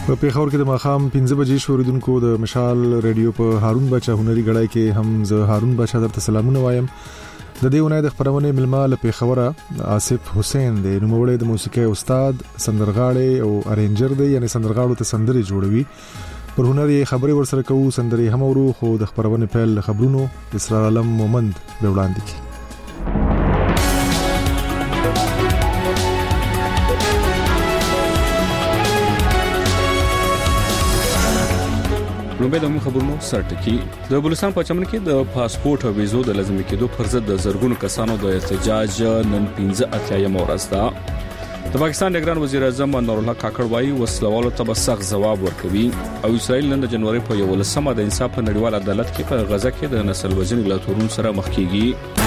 په پیښور کې د ماښام 15 بجې شوریدونکو د مشال ریډیو په هارون بچا هنري غړای کې هم زه هارون بچا درته سلامونه وایم. د دې ونې د خبرونه ملما له پیښوره آصف حسین د نوموړی د موسیقي استاد سندرغاړي او ارینجر دی، یعنی سندرغاړو ته سندري جوړوي. پر هنري خبري ورسره کوو، سندري هم ورو، خو د خبرونه پیل خبرونو اسرار علم مومند به وړاندې کی. لومبه د خبرونو سرټکی د بلوچستان په چمن کې د پاسپورت او ویزو د لازمي کېدو پر ضد د زرګونو کسانو د احتجاج نن 15 ورځ ده. د پاکستان نگران وزیر اعظم انور الله کاکړ وايي وسلوالو ته سخت جواب ورکوي او اسرائیل نن د جنوري په 11مه د انصاف په نړیوال عدالت کې په غزا کې د نسل وژنې له تورون سره مخ کیږي.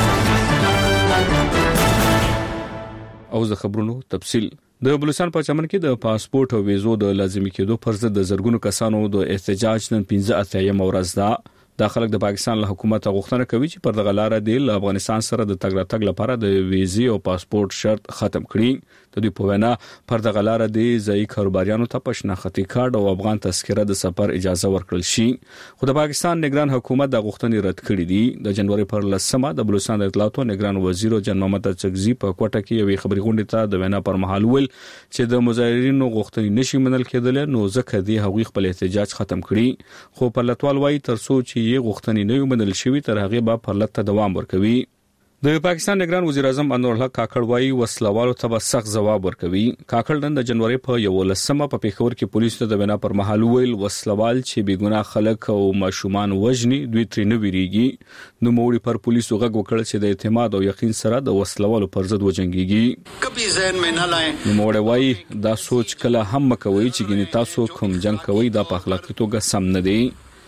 او د خبرونو تفصیل د بلوچستان په چمن کې د پاسپورت او ویزو د لازمي کېدو پر ضد د زرګونو کسانو د احتجاج نن 15 ورځ ده. د خلک د پاکستان له حکومت غوښتنه کوي چې پر دغه لار د افغانستان سره د تګ راتګ لپاره د ویزې او پاسپورت شرط ختم کړي. د دې په وینا پر دغه لار د ځایي کاروباریانو ته پښناختي کارت او افغان تذکره د سفر اجازه ورکړل شي. خو د پاکستان نگران حکومت د غوښتنې رد کړې دي. د جنوري پر 10مه د بلوچستان د اطلاعات او نگران وزیر جان محمد چغزي په کوټه کې یوې خبري غونډې ته د وینا پر مهال ویل چې د مظاهرینو غوښتنې نشي منل کېدل، نو ځکه دی هغوی خپل احتجاج ختم کړي. خو په لټوال وايي ترڅو چې یې غوښتنې نه منل شوي تر هغه به پر لټ دوام ورکوي. د پاکستان نگران وزیر اعظم انور الله کاکړ وايي وسلوالو ته سخت جواب ورکوي. کاکړ نن د جنوري په 11مه په پیښور کې پولیسو ته د وینا پر مهال ویل وسلوال چې بیګناه خلک او ماشومان وژني دوی ترې نه ویریږي. نو موړي پر پولیسو غږ وکړ چې د اعتماد او یقین سره د وسلوالو پر ضد وجنګيږي. کبي ذهن مې نه لای نو موړي وايي دا سوچ کله هم مکوي چې ګنې تاسو کوم جنگ کوي دا په اخلاقی توګه سم نه دی.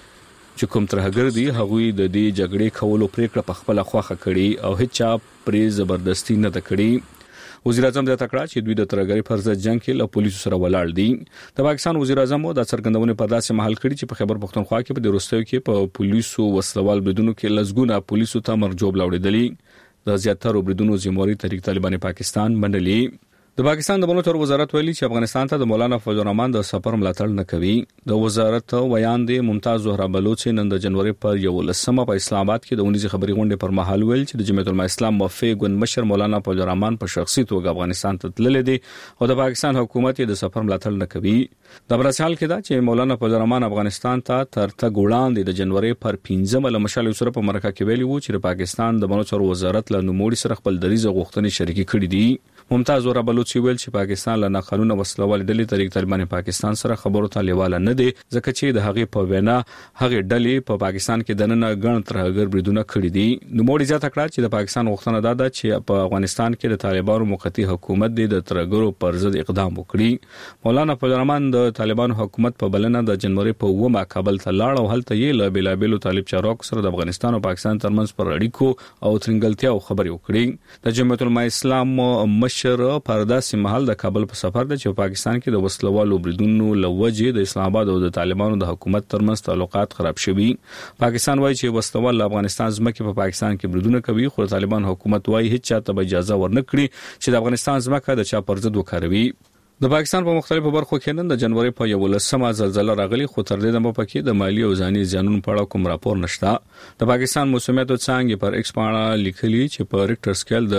چې کوم ترهګر دي هغوی د دې جګړې کولو پریکړه په خپل خوخه کړي او هیڅ پرې زبردستی نه کړي. وزیر اعظم د تکړه چې دوی د ترهګری پر ضد جنگ کې له پولیسو سره ولاړ دي. د پاکستان وزیر اعظم د څرګندونې په داسې محل کړي چې په خیبر پختونخوا کې په دروستیو کې په پولیسو وسلوال بریدونو کې لزګونه پولیسو ته مرجوب لاوړېدلي. د زیاتره بریدونو ذمہواری تحریک طالبان پاکستان منلي. د پاکستان د بنو وزارت ویلي چې افغانستان ته د مولانا فضل الرحمن د سفر ملاتړ نه کوي. د وزارت ویان دی ممتاز زهرا بلوچ نن د جنوري پر 11مه په اسلام آباد کې د ونیزي خبري غونډې پر مهال ویل چې د جمعیت العلماء اسلام موفق ګوند مشر مولانا فضل الرحمن په شخصي توګه افغانستان ته تللی دی او د پاکستان حکومت د سفر ملاتړ نه کوي. د برسال کې دا چې مولانا فضل الرحمن افغانستان ته تر تګ وړاندې د جنوري پر 15مه له مشال سره په مرکه کې ویلي وو چې د پاکستان د بنو وزارت له نوموړي سره خپل دریزه غوښتنې شریکي کړې دي. ممتاز زهرا بلوچ ویل چې پاکستان له ناقانونه وسلوال ډلې طریق طالبان پاکستان سره خبرو ته لیواله نه دي، ځکه چې د هغې په وینا هغې ډلې په پاکستان کې دننه ګڼ ترهګر بریدونه کړي دي. نو موړي زیاته کړه چې د پاکستان غوښتنه ده چې په افغانستان کې د طالبانو موقتی حکومت د ترهګرو پر ضد اقدام وکړي. مولانا فضل الرحمن د طالبانو حکومت په بلنه د جنوري په 9مه کابل ته لاړ او هلته یې له بلابلو طالب چارواکو سره د افغانستان او پاکستان ترمنځ پر اړیکو او ترنګلتیا خبرې وکړي. د جمعیت العلماء اسلام مشر پرداسي محل د کابل په سفر د چې پاکستان کې د وسلوالو بریدونو لوجه د اسلام آباد او د طالبانو د حکومت ترمنځ تعلقات خراب شوي. پاکستان وایي چې وسلوال افغانستان ځمکه په پاکستان کې بریدونه کوي، خو طالبان حکومت وایي هیڅ چاته اجازه ورنکړي چې د افغانستان ځمکه د چا پر ضد وکاروي. د پاکستان په مختلفو برخو کې نن د جنوري په 11مه زلزلہ راغلي، خو تر دې دمه پکې د مالی او ځاني زیانونو په اړه کوم راپور نشته. د پاکستان موسمیات څنګه پر ایکس باندې لیکلي چې په ریکټر سکیل د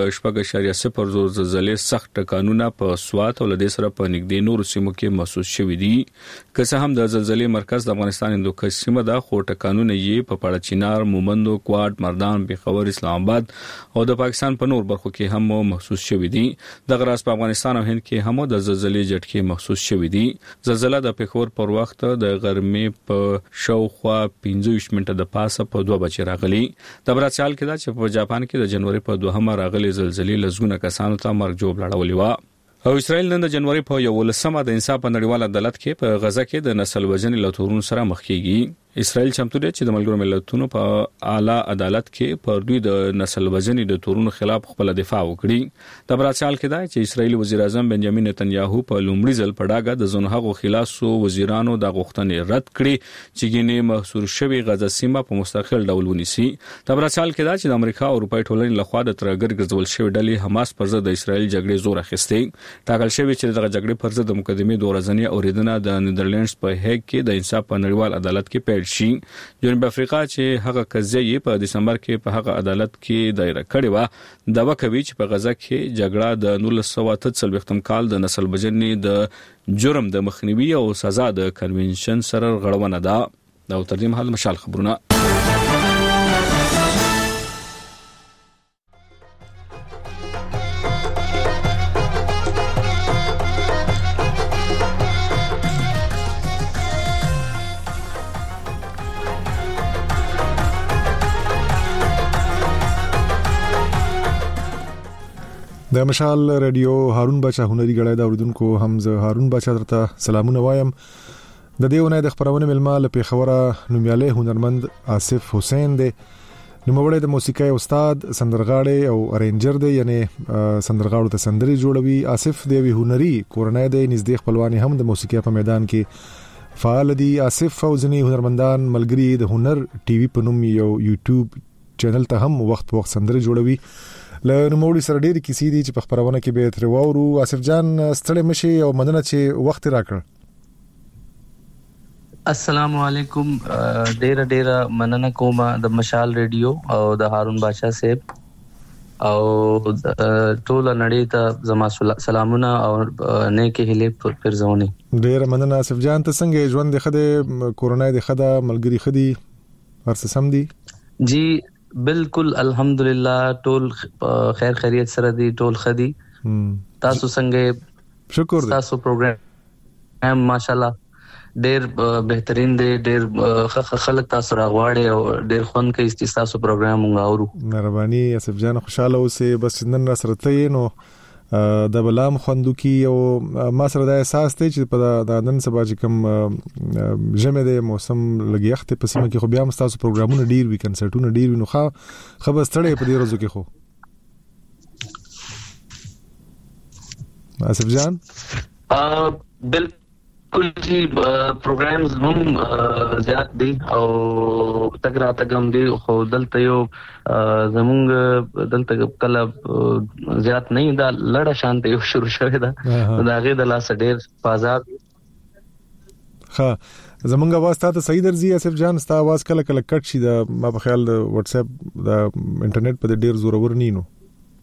6.0 زلزلې سخت ټکانونه په سوات او لدې سره په نږدې نورو سیمو کې محسوس شوي دي. که څه هم د زلزلې مرکز د افغانستان هندوکش سیمه ده، خو ټکانونه یې په پاړه چینار، مومندو، کوټ، مردان، پیښور، اسلام آباد او د پاکستان په نور برخو کې هم محسوس شوي دي. د غراس په افغانستان او هند کې هم د زلزلې جټکي محسوس شوې دي. زلزلہ د پیښور پر وخت د غرمې په شاوخوا 25 منټه د پاسه په 2 بجې راغلي. د برازیل کې دا چې په جاپان کې د جنوري په 2مه راغلي زلزلې لزګونه کسانو ته مرګ جوړ لړولې و. او اسرائیل نن د جنوري په 11مه د انصاف په نړیوال عدالت کې په غزا کې د نسل وژنې له تورون سره مخ کیږي. اسرائیل چمتو دی چې د ملګرو ملتونو په اعلی عدالت کې پر دوی د نسل وژنې د تورونو خلاف خپل دفاع وکړي. د برازیل کې دا چې اسرائیل وزیر اعظم بنجامین نتنیاهو په لومړي ځل په ډاګه د زنهغو خلاصو وزیرانو د غوښتنې رد کړي چې ګینه محصور شوی غزه سیمه په مستقل ډول ونیسي. د برازیل کې دا چې د امریکا او اروپای ټولنې لخوا د ترګر ګرځول شوی ډلې حماس پر ضد د اسرائیل جګړې زور اخیستي. ټاکل شوی چې دغه جګړې پر ضد د مقدمې د ورځنی اوریدنه د نیدرلندز په هیګ کې د انصاف په نړیوال عدالت کې پیل شي. جنوب افریقا چې هغه قضیه په دسمبر کې په هغه عدالت کې دایره کړې و دا وکوي چې په غزه کې جګړه د 1943 کال د نسل وژنې د جرم د مخنیوي او سزا د کنونشن سره غړونه ده. دا ترجمه حل مشال خبرونه. د مشال رادیو هارون بچا هنري غړای دا اوریدونکو حمزه هارون بچا درته سلامونه وایم. د دیونه د خبرونه ملمال په خوره نومیاله هنرمند آصف حسین دی. نوموړی د موسیقي استاد سندرغاړی او ارینجر دی، یعنی سندرغاړو ته سندري جوړوي. آصف دی هنري کورنۍ دی، نږدې خپلوانی هم د موسیقي په میدان کې فعال دي. آصف او ځینې هنرمندان ملګری د هنر ټي وي په نوم یو یوټیوب چینل ته هم وخت په وخت سندري جوړوي. له نوموړي سره ډېری کیسې دي چې په خبرونه کې به تر وورو. آصف جان ستړي مشي او مننه چې وخت راکړ. السلام علیکم. ډېر مننه کوم د مشال رادیو او د هارون بادشاہ صاحب او ټول نړۍ ته زما سلامونه او نیکه هیله پرځونی. ډېر مننه آصف جان. ته څنګه ژوند د خده کورونای د خده ملګری خدي ورڅ سم دي؟ جی بالکل الحمدلله ټول خیر خیریت سره دي، ټول خدي. تاسو څنګه؟ شکر. تاسو پروګرام ماشاءالله ډېر بهترین دی، ډېر خلک تاسو راغواړي او ډېر خوند کوي تاسو پروګرام غواړو. مهرباني آصف جان، خوشاله اوسئ. بس نن را سره ته نو د بلام خوندو کی او ما سره د احساس ته چې په د نن سبا چې کوم جمع د موسم لګیخت په سیمه کې خو بیا مستاسو پروګرامونه ډیر وی، کنسرټونه ډیر وی، نو خبر ستړي په دې ورځو کې خو آصف جان بالکل جی پروګرامز هم زیات دي او تګرا تګم دي خو دلته یو زمونږ دلته کله زیات نه دا لړه شانته یو شروع شوه دا غي د لاس ډیر بازار. ها زمونږ आवाज ته صحیح درځي آصف جان؟ ستا आवाज کله کله کټ شي. دا ما په خیال د واتس اپ د انټرنیټ په ډیر زورور نه نو.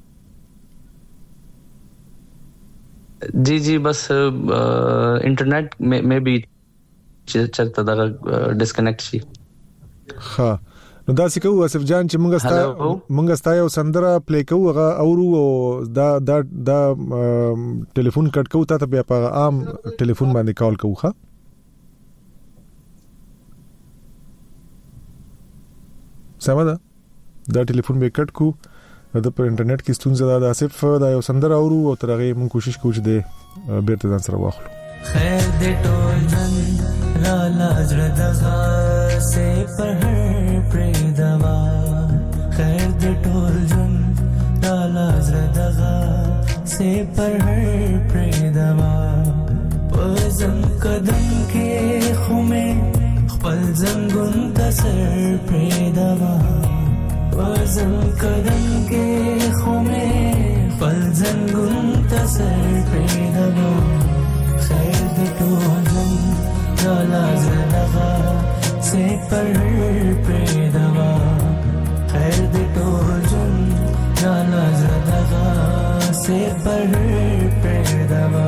जी बस इंटरनेट में भी चलता था डिस्कनेक्ट شي. ها نو دا څه کوو آصف جان چې مونږ ستا یو سندره پلی کوو هغه اورو او دا ټلیفون کټ کوو ته بیا په عام ټلیفون باندې کال کوو. ښه سمه ده، دا ټلیفون به کټ کوو. د په انټرنیټ کې ستونزه ده. آصف دا یو سندره اورو او ترغه مونږ کوشش کوو چې د بیرته ځان سره واخلو. خیر دې ټول نن را لاجړه دغه سه پر پرې دوا. خیر دې ټول جن را لاجړه دغه سه پر پرې دوا. پزم قدم کې خومه خپل زنګون تسر پرې دوا. وزن قدم के खुमे पल जंगुन तसर पेदवा. खैर दे टोजन जाला जलगा से पर पेदवा. खैर दे टोजन जाला जलगा से पर पेदवा.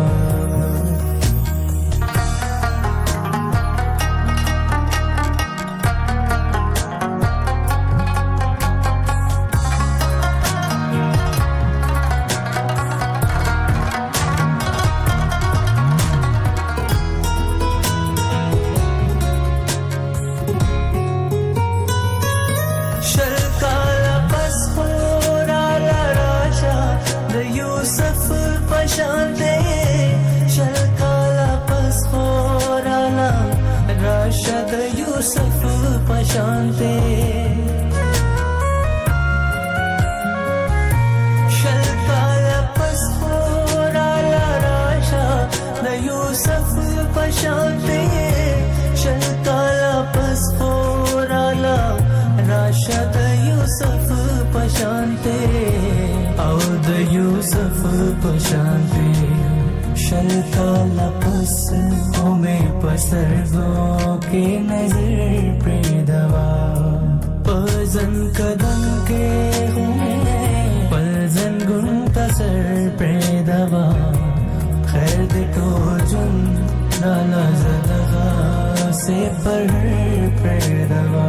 Yusuf पशांते शलकाला पसोरा राशा द यूसुफ पशांते शलकाला पसोरा राशा द यूसुफ पशांते और द यूसुफ पशांते शलकाला पस हमें पसरगों के नजर पे दवा पजन कदम के हमें पजन गुन तसर पे दवा खैर दे तो जुन नाला ज़दगा से पर पे दवा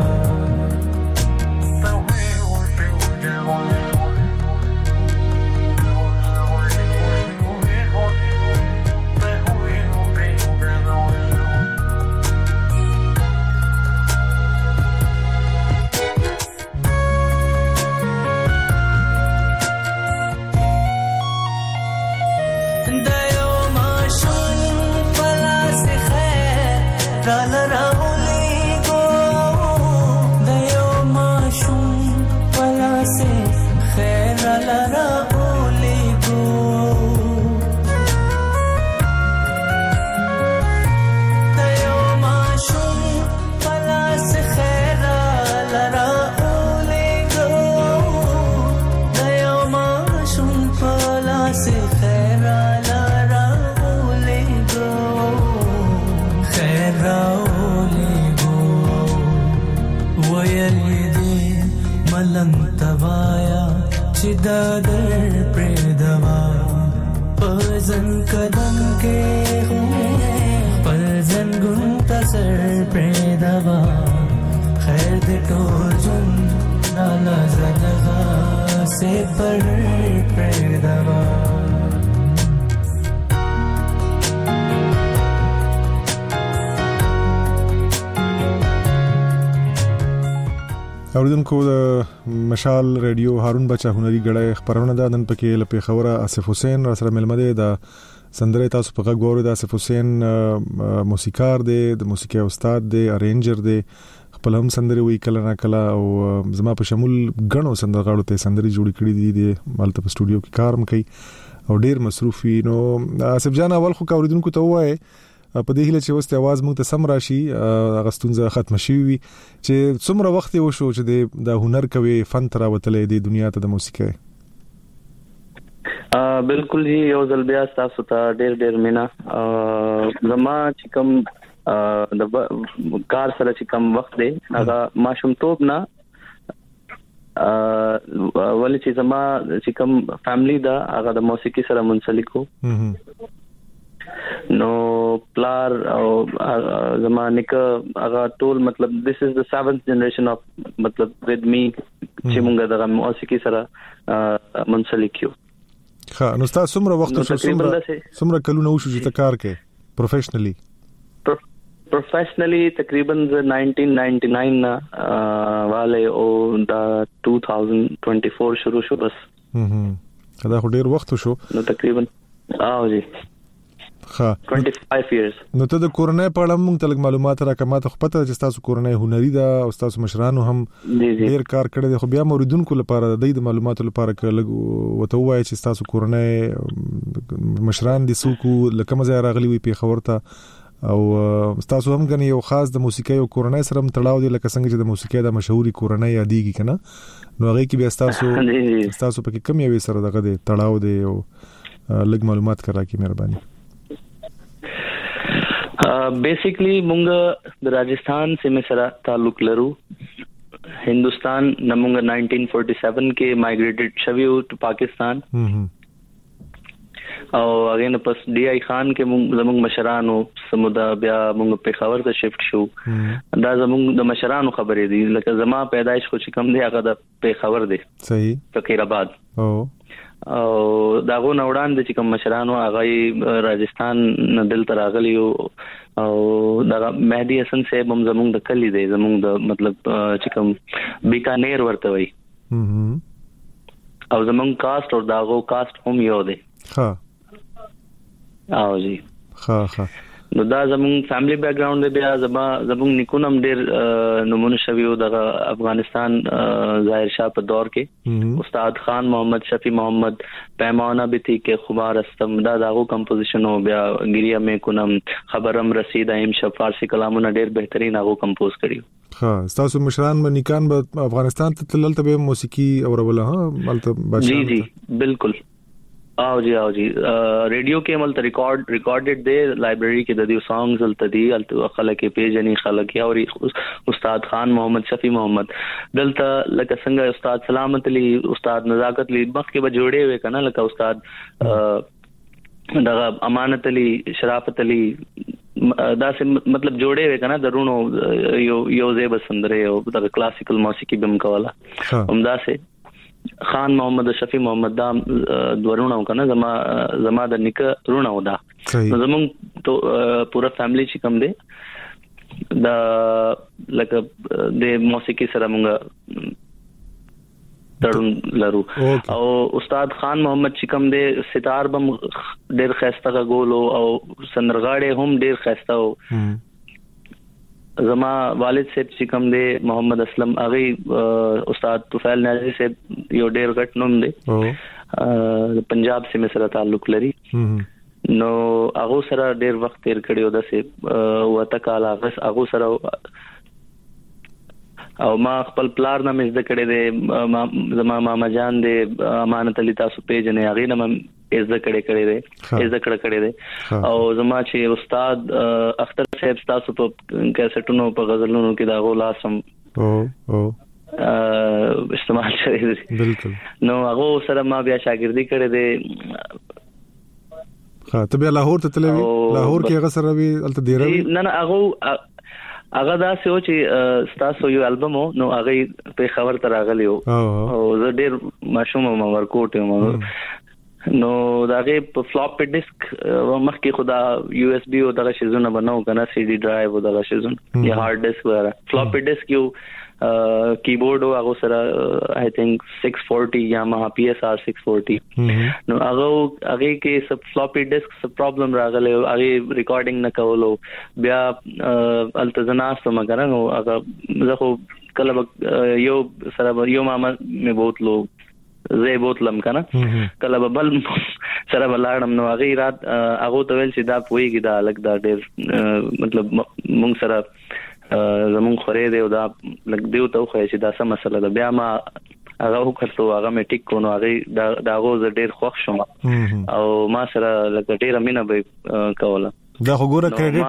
दादर प्रेदवा पजन कदम के हुए पजन गुन तसर प्रेदवा खैर दे तो जुन नाला ज़दगा से पर प्रेदवा اوریدونکو د مشال ریډیو هارون بچا هنري غړې خبرونه ده نن پکې لپاره خبره اسف حسین را سره ملمده ده سندره تاسو په غوړو د اسف حسین موسیقار دی د موسیقي استاد دی ارینجر دی خپل هم سندره وی کله نه کله او زما په شمول غنو سندرغاړو ته سندري جوړ کړي دي مالته په سټوډیو کې کارم کوي او ډیر مصروف وي نو اسف جان اول خو اوریدونکو ته وایي په دې هله چې اوس ته आवाज موږ ته سم راشي غستونزه ختم شي وي چې څومره وخت یې وشو چې د هنر کوي فن تر وتلې د دنیا ته د موسیقي بالکل جی یو ځل بیا تاسو ته ډېر مینا زما چې کوم د کار سره چې کوم وخت دی هغه ماشومتوب نه ولې چې زما چې کوم فیملی دا هغه د موسیقي سره منسلک وو نو پلار او زمانه کا هغه ټول مطلب this is the 7th generation of مطلب with me چې موږ د موسیقي سره منسلک یو ها نو تاسو څومره وخت شو څومره کلونه وشو چې کار کوي پروفیشنلی تقریبا 1999 نا والے او دا 2024 شروع شو بس دا خو ډیر وخت شو نو تقریبا جی ها 25 years نو ته د کورنۍ په اړه موږ ته معلومات راکمه ته پته چې تاسو کورنۍ هنري ده او تاسو مشرانو هم ډیر کار کړی دی خو بیا موریدونکو لپاره د دې معلوماتو لپاره وته وایي چې تاسو کورنۍ مشران دي سوکو لکه مزه راغلي وي په خبرته او تاسو هم غني یو خاص د موسیقي او کورنۍ سره تړاو دی لکه څنګه چې د موسیقي د مشهوري کورنۍ یادېږي کنه نو هغه کې بیا تاسو په کوم یو سره دغه دی تړاو دی او لږ معلومات راکړئ مهرباني بیسیکلی مونږ د راجستھان سیمه سره تعلق لرو هندستان نمونږ 1947 کې مایګریټډ شویو ټو پاکستان او هغه نه پس ډي آی خان کې زمونږ مشرانو سمودا بیا مونږ په خبر ته شفت شو دا زمونږ د مشرانو خبرې دي لکه زما پیدایش خو چې کم دی هغه د په خبر دی صحیح فقیر آباد او داغو نوړان د چې کوم مشرانو هغه راجستھان دل تر راغلی او دا مهدی حسن صاحب هم زمونږ د کلی دی زمونږ د مطلب چې کوم بیکانیر ورته وي او زمونږ کاست او داغو کاست هم یو دی ها او جی ها نو دا زمون فیملی بیک گراوند دی بیا زمون نیکونم ډیر نمونه شویو د افغانستان ظاهر شاه په دور کې استاد خان محمد شفیع محمد پیمانه بیتی کې خمار استم دا داغو کمپوزیشن او بیا ګریه مې کونم خبرم رسید ایم شپ فارسی کلامونه ډیر بهترین هغه کمپوز کړیو ها تاسو مشران منیکان به افغانستان ته تلل ته موسیقي اوروله ها ملته بادشاہ جی بالکل او جی ریډیو کې مل ریکارډډ دی لایبرری کې د دې سانګز التدی خلک پیجنی خلک او استاد خان محمد شفیع محمد دلته لکه څنګه استاد سلامت علی استاد نزاکت علی مخ کې به جوړې وې کنه لکه استاد دغه امانت علی شرافت علی دا سه مطلب جوړې وې کنه درونو یو زیب سندره او د کلاسیکل موسیقي بم کولا همدا سه خان محمد شفیع محمد دا دورونه کنه زما د نیکه رونه ودا زمون تو پورا فیملی چې کوم دی دا لکه د موسیقي سره مونږ تړون لرو او استاد خان محمد چې کوم دی ستار بم ډیر خسته غولو او سندرغاړي هم ډیر خسته او زما والد صاحب چې کوم دی محمد اسلم اغه استاد طفیل نازی صاحب یو ډیر غټ نوم دی پنجاب سره سره تعلق لري نو هغه سره ډیر وخت تیر کړیو د سه وته کال هغه سره او ما خپل پلار نام زده کړی دی زما ماما جان دی امانت علی تاسو پیژنې هغه نام زده کړی دی او زما چې استاد اختر صاحب تاسو په کیسټونو په غزلونو کې دا غولاسم استعمال شوی دی بالکل نو هغه سره ما بیا شاګردي کړې دی ته بیا لاهور ته تللی لاهور کې هغه سره وی الته ډیر نه هغه دا سه چې تاسو یو البم نو هغه په خبر تر راغلی او زه ډیر ماشوم ما ورکوټ نو داغه په فلوپی ډیسک مخکې خدا یو اس بي او دغه شیزونه بناو کنه سی ډي ډرایو او دغه شیزون یا هارد ډیسک وره فلوپی ډیسک یو کیبورډ او هغه سره آی تھنک 640 Yamaha PSR 640 نو هغه کې سب فلوپی ډیسک سب پرابلم راغله هغه ریکارډینګ نه کولو بیا التزناس ته مګر نو هغه زه خو کله یو سره یو ماما مې بہت لوگ زه بوتلم کنه کله بل سره بلاړم نو هغه رات هغه ته ویل چې دا پويږي دا الګ دا ډېر مطلب مونږ سره زمون خورې دی او دا لګ دیو ته خو چې دا سم مسله ده بیا ما هغه وکړو هغه مې ټیک کو نو هغه دا غوز ډېر خوښ شوم او ما سره لګ ډېر مینه به کوله دا خو ګوره کریډټ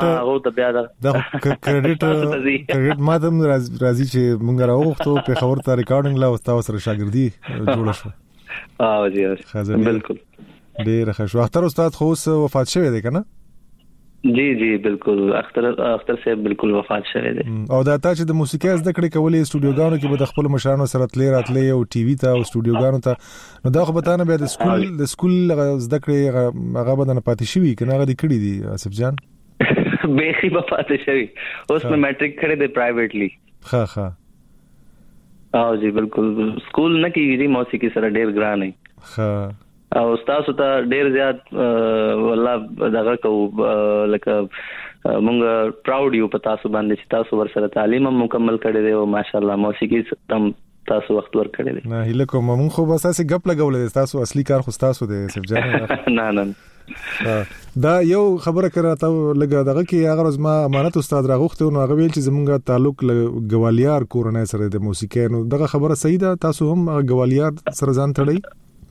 ما ته راځي چې مونږ راوغختو په خبر ته ریکارډینګ لا واستاو سره شاګردي جوړ شو جی بالکل ډېر ښه شو اختر استاد خو وفات شوی دی کنه جی بالکل اختر صاحب بالکل وفات شوی دی او دا ته چې د موسیقي زده کړې کولې استودیوګانو کې به د خپل مشرانو سره تلې راتلې او ټي وي ته او استودیوګانو ته نو دا خو به تاسو به د سکول زده کړې هغه بدن پاتې شوی کنه هغه د کړې دي اسف جان بیخي په پاتې شوی اوس مې میټریک کړې دی پرایویټلی ها او جی بالکل سکول نه کیږي موسیقي سره ډېر ګران نه ها او تاسو ته ډېر زیات والله دغه کو لکه مونږ پراود یو په تاسو باندې چې تاسو ورسره تعلیم مکمل کړی دی او ماشاءالله موسیقي تم تاسو وخت ور کړی دی نه هله کوم مونږ خو بس اسې غپ لګولې تاسو اصلي کار خو تاسو دی سب جان نه دا یو خبره کراته لګا دغه کې هغه روز ما امانت استاد راغوخته نو هغه ویل چې زمونږ تعلق ګوالیار کورنۍ سره د موسیقي نو دغه خبره صحیح ده تاسو هم ګوالیار سره ځان تړئ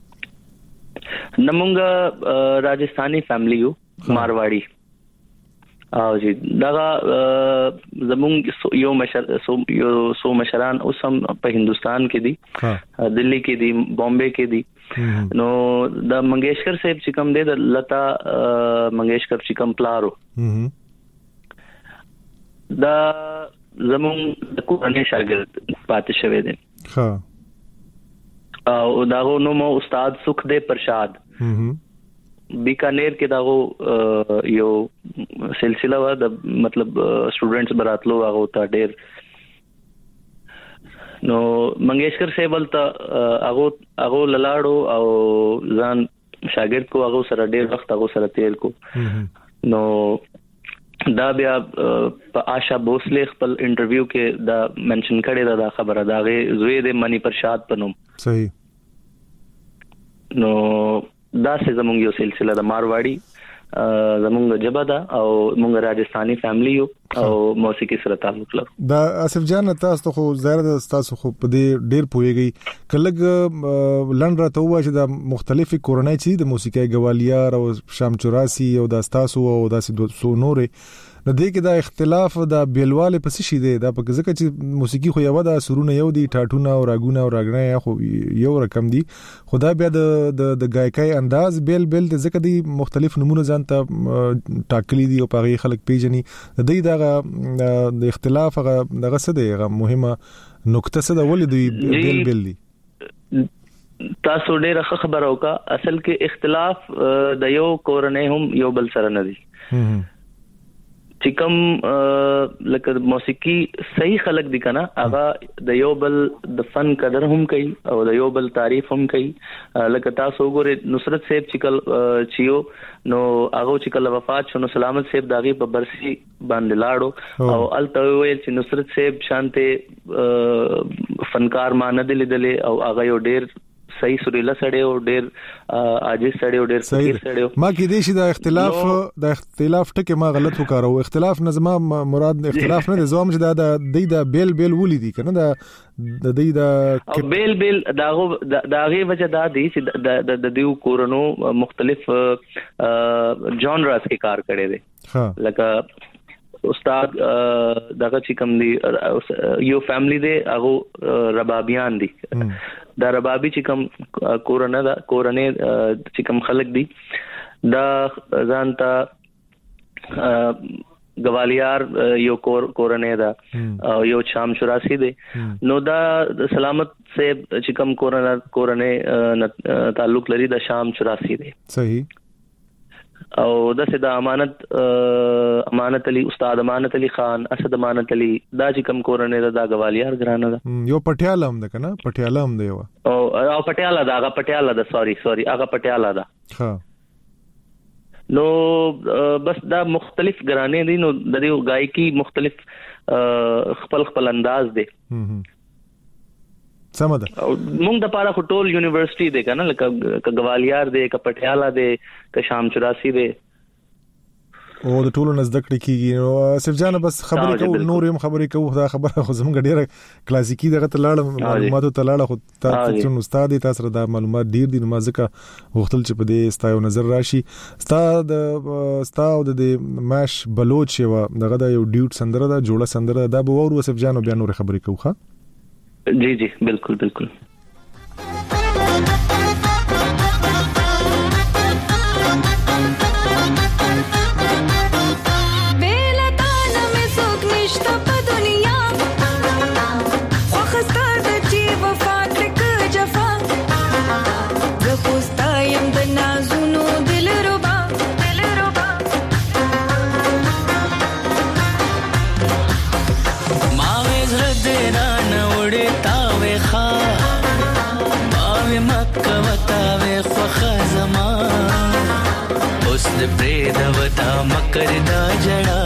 نمونږ راجستاني فیملی یو مارواڑی او جی دغه زمونږ یو مشران اوس هم په هندستان کې دي دلی کې دي بامبے کې دي نو د منګیشکر صاحب چې کوم دی د لتا منګیشکر چې کوم پلارو دا زمونږ د کورنۍ شاګرد پاتې شوی دی او داغو نوم استاد سخدیو پرشاد بیکانیر کې داغو یو سلسله و د مطلب سټوډنټس براتلو هغه ته ډېر نو منګیشکر صاحب ته هغه لاړو او ځان شاګرد کو هغه سره ډېر وخت هغه سره تیر کو نو دا بیا په آشا بوسله خپل انټرویو کې دا منشن کړی دا خبره دا غي زوی د منی پرشاد پنوم صحیح نو دا څه زمونږ یو سلسله د مارواړي زمونږ جبه دا او مونږ راجستاني فیملی یو او موسیقي سره تعلق لرو. دا اسف جان تاسو خو زیاده تاسو خو په دې ډیر پويږي کله لنډ راته وایي چې دا مختلفي کورنۍ چې د موسیقي غوالیار او شام 84 او د تاسو او د 200 نورې نو دې کې دا اختلاف دا بیلواله پس شي دی دا په ځکه چې موسیقي خو یو د سرونه یو دی ټاټونه او راګونه او راګنه خو یو رقم دي خدا بیا د غایکای انداز بیل د ځکه دی مختلف نمونه ځان ته ټاکلي دي او په خلک پیژني د دې د اختلاف دغه څه دی مهمه نقطه څه ده ولې دوی بیل دي تاسو ډېر خبر اوکا اصل کې اختلاف د یو کورنۍ هم یو بل سره نه دي چې کوم لکه موسیقي صحیح خلق دي کنه هغه د یو بل د فن قدر هم کوي او د یو بل تعریف هم کوي لکه تاسو وګورئ نصرت صاحب چیو نو هغه چې کله وفات شو نو سلامت صاحب داغي په برسي باندې لاړو او الته ویل چې نصرت صاحب شانته فنکار ما نه دلې او هغه یو ډیر صحیح سریلا سړی او ډیر عاجز سړی او ډیر فقیر سړی ما کې دې شي د اختلاف ټکه ما غلط وکړو اختلاف نظم مراد اختلاف نه زوم چې د بیل ولې دي کنه د دې بیل داغه وجه دا دي چې د دیو کورونو مختلف جانرز کې کار کړي دي لکه استاد دغه چې کوم دي یو فیملی دی هغه ربابیان دي دا ربابي چې کوم کورنۍ چې کوم خلک دي دا ځانته غوالیار یو کورنۍ دا او یو شام 84 دی نو دا سلامت صاحب چې کوم کورنۍ تعلق لري د شام 84 دی صحیح او دسه د امانت علي استاد امانت علي خان اسد امانت علي دا چې کوم کورنۍ دا غوالیار ګرانه دا یو پټیاله هم ده کنه پټیاله هم دی او پټیاله دا هغه پټیاله دا سوري هغه پټیاله دا ها نو بس دا مختلف ګرانې دي نو د دې غایکی مختلف خپل انداز دي سمده مونږ د پاره ټول یونیورسيټي دی کنه لکه غوالیار دی ک پټیالا دی ک شام 84 دی او د ټولو نزدکړه کیږي نو صرف جان بس خبرې کوو نور هم خبرې کوو دا خبره خو زموږ ډیره کلاسیکی دغه تلاړه معلوماتو تلاړه خو تاسو چې استاد تاسو د معلومات ډیر دي نو مازه وختل چې په دې ستایو نظر راشي استاد د ماش بلوچ یو دغه د یو ډیوټ سندره دا جوړه سندره دا به ورو صرف جان بیا نور خبرې کوو ښه जी जी बिल्कुल बिल्कुल प्रेदवता मकर दा जड़ा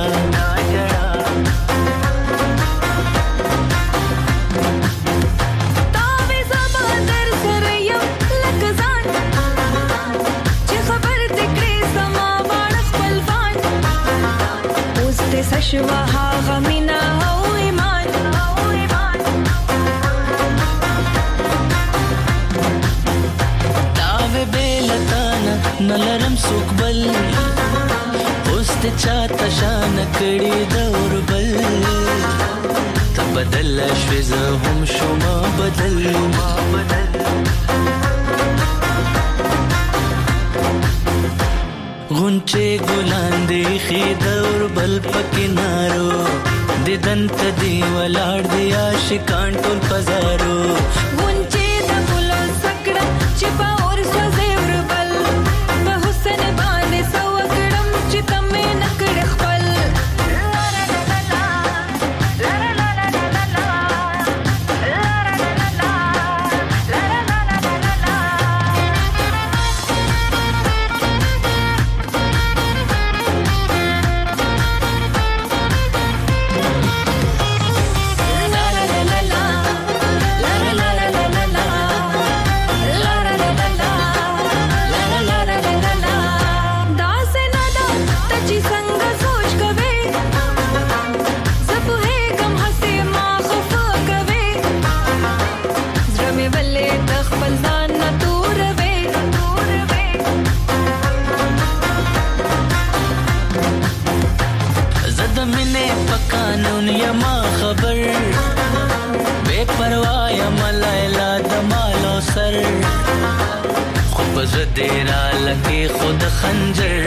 तावे ज़बादर सरयम लकज़ान ची खबर तिकड़े समा वाणख पलवान उस्ते सशवा हा गमिना हो ईमान तावे बेलताना नलरम सुकबल उस्त चाहता शान कड़ी दौर बल तब बदल अश्विज़ हम शुमा बदल गुंचे गुलान देखी दौर बल पकिनारो दिदंत दीवलाड़ दिया शिकान टोल पजारो गुंचे द बुलो सकड़ा चिपा और सजेवर बल बहुसन बाने सवकड़म चितमे नकड़ खपल دیرا لکه خود خنجر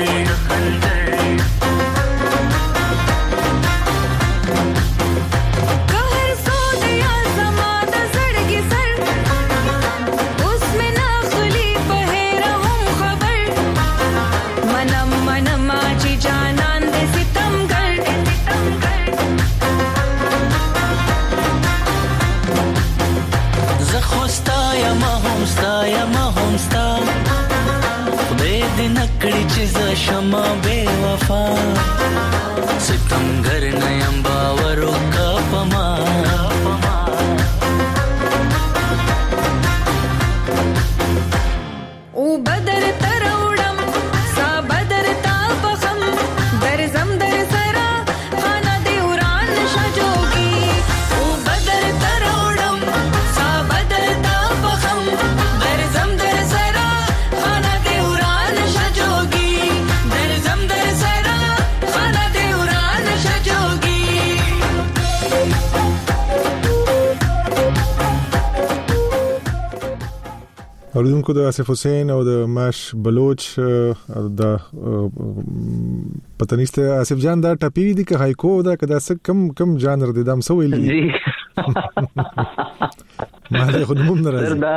شما بے وفا ستمگر نیم باورو کا پما او بدر تروڑم سا بدر تا پخم درزم در سرا خانہ دیوران شجوگی او بدر تروڑم سا بدر تا پخم درزم در سرا خانہ دیوران شجوگی اوریدونکو د آصف حسین او د ماش بلوچ د پتنيسته آصف جان دا ټپی دي که هایکو دا کدا څه کم جانر دي دام سو ویل دي ما له خدمت ناراضي دا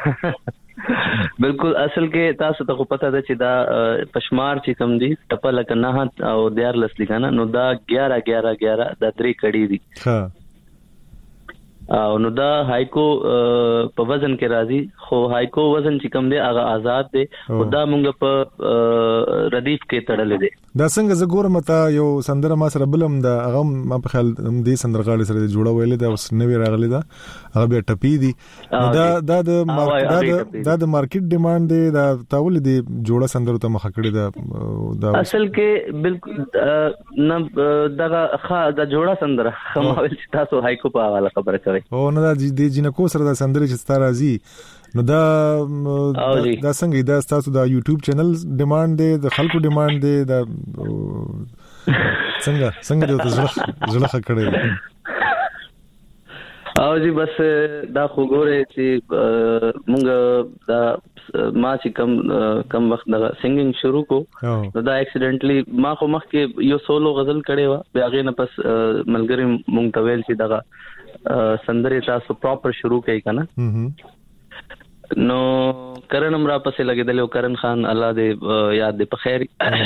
بالکل اصل کې تاسو ته پته ده چې دا پشمار چې کم دي ټپل کنه او دیار لس لګانا نو دا 11 دا 3 کړي دي ها او نو دا هایکو په وزن کې راځي خو هایکو وزن چې کم دی هغه آزاد دی او دا مونږ په ردیف کې تړلې دی دا څنګه زګور متا یو سندره ما سره بلم دا هغه ما په خیال دې سندرغاړي سره جوړه ویلې دا اوس نوې راغلي دا هغه به ټپی دي دا د مارکیټ ډیماند دی دا تاول دی جوړه سندره ته مخ کړی دا اصل کې بالکل نه دا جوړه سندره خماول چې تاسو هایکو په حواله خبره کوي او نه دا د جنکو سره د سندرې چې ستاره راځي نو دا څنګه دا تاسو دا یوټیوب چینل ډیماند دی د خلکو ډیماند دی دا څنګه د زړه کړی او جی بس دا خو ګوره چې مونږ دا ما چې کم وخت دا سنگینګ شروع کو نو دا اکسیډنټلی ما خو مخ کې یو سولو غزل کړي و بیا غې نه پس ملګری مونږ تویل چې دا سندرې تاسو پراپر شروع کړئ کنه نو کرن امرا پسې لګیدل کرن خان الله دې یاد دې په خیر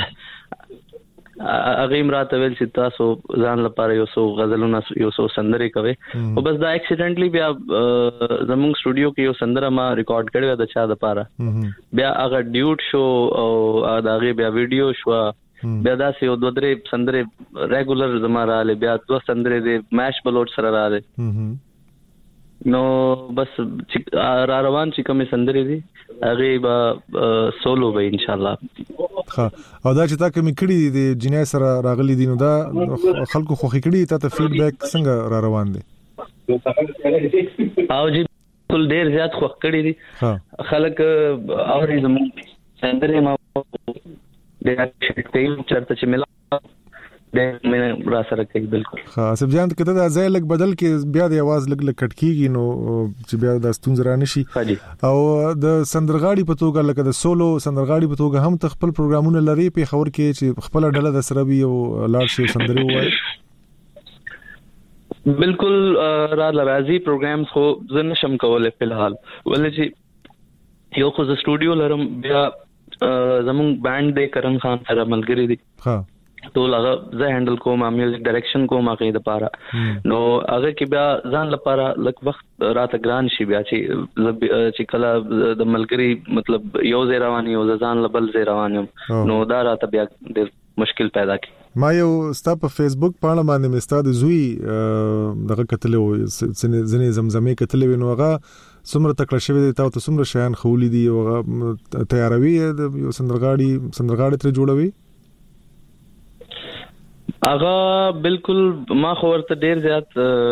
اغه امرات ویل چې تاسو ځان لپاره یو سو غزلونه یو سو سندرې کوي او بس دا اکسیډنټلی بیا زمونږ سټوډیو کې یو سندره ما ریکارډ کړو د چا د پاره بیا هغه ډیوټ شو او دا غي بیا ویډیو شو بیا دا سه یو دوه درې سندرې ریګولر زماره له بیا دوه سندرې د ماش بلوټ سره راځي نو بس را روان چې کومې سندرې دي هغه به سولو به ان شاء الله ها او دا چې تا کومې کړې دي جنې سره راغلي دي نو دا خلکو خوخي کړي ته فیډبیک څنګه را روان دي او جی ټول ډیر زیات خوخ کړي دي خلک اوري زموږ سندرې ما د شټیم چرته چې ملا د مې را سره کوي بالکل ها سب جان کته دا ځای لګ بدل کې بیا د आवाज لګ کټکیږي نو چې بیا د ستونز را نشي او د سندرغاړي په توګه لکه د سولو سندرغاړي په توګه هم خپل پروګرامونه لري په خبر کې چې خپل ډله د سره وي او لاړ شي سندري وای بالکل را لرازي پروګرامز خو زنه شم کوله په الحال ولې چې یو خو ز سټوډیو لرم بیا زمون بانډ د کرن خان سره ملګری دي ها ټول هغه زه هندل کوم میوزیک ډایرکشن کوم هغه د پاره نو هغه کې بیا ځان لپاره لک وخت راته ګران شي بیا چې کله د ملګری مطلب یو ځای روان یو ځان لبل ځای روان نو دا راته بیا د مشکل پیدا کی ما یو ستا په فیسبوک پاڼه باندې مستاد زوی دغه کتلو ځنې زمزمې کتلې نو هغه څومره تکړه شوی دی تاسو څومره شیان خولې دي او تیاروي یو سندرغاړي تر جوړوي هغه بالکل ما خو ورته ډیر زیات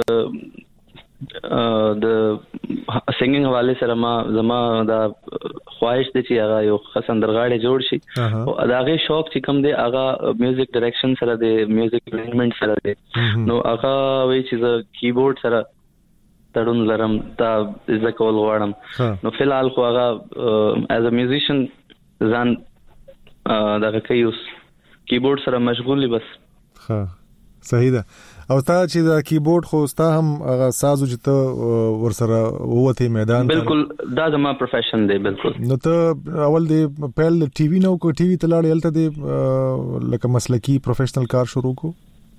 د سنگینګ حواله سره ما زما دا خواهش دي چې هغه یو سندرغاړي جوړ شي او هغه شوق چې کوم دی هغه میوزیک ډایرکشن سره دی میوزیک ارینجمنت سره دی نو هغه وی چې کیبورډ سره تړون لرم دا زکول غواړم نو فلحال خو هغه ایز ا میوزیشن ځان دغه کوي اوس کیبورډ سره مشغول بس. ها صحیح ده. او تا چې دا کیبورډ خو ستا هم هغه سازو چې ته ورسره وته میدان بالکل دا زما پروفیشن دی. بالکل. نو ته اول دی پهل ټي وی نو کو ټي وی تلاړ یلته دی لکه مسلکی پروفیشنل کار شروع کو؟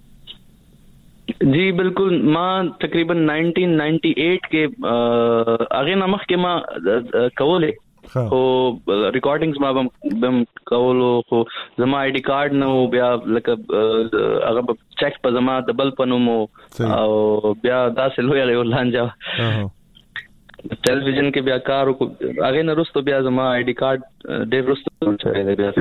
جی بالکل. ما تقریبا 1998 کې هغه نامخ کې ما کوله خو ریکارډینګز ما بم کولو خو زما آی ډی کارت نو بیا لکه هغه چیک په زما دبل پنومو او بیا داسې لوی یو لانجا ټلویزیون کې بیا کار کو هغه نه رستو بیا زما آی ډی کارت ډېر رستو چوي بیا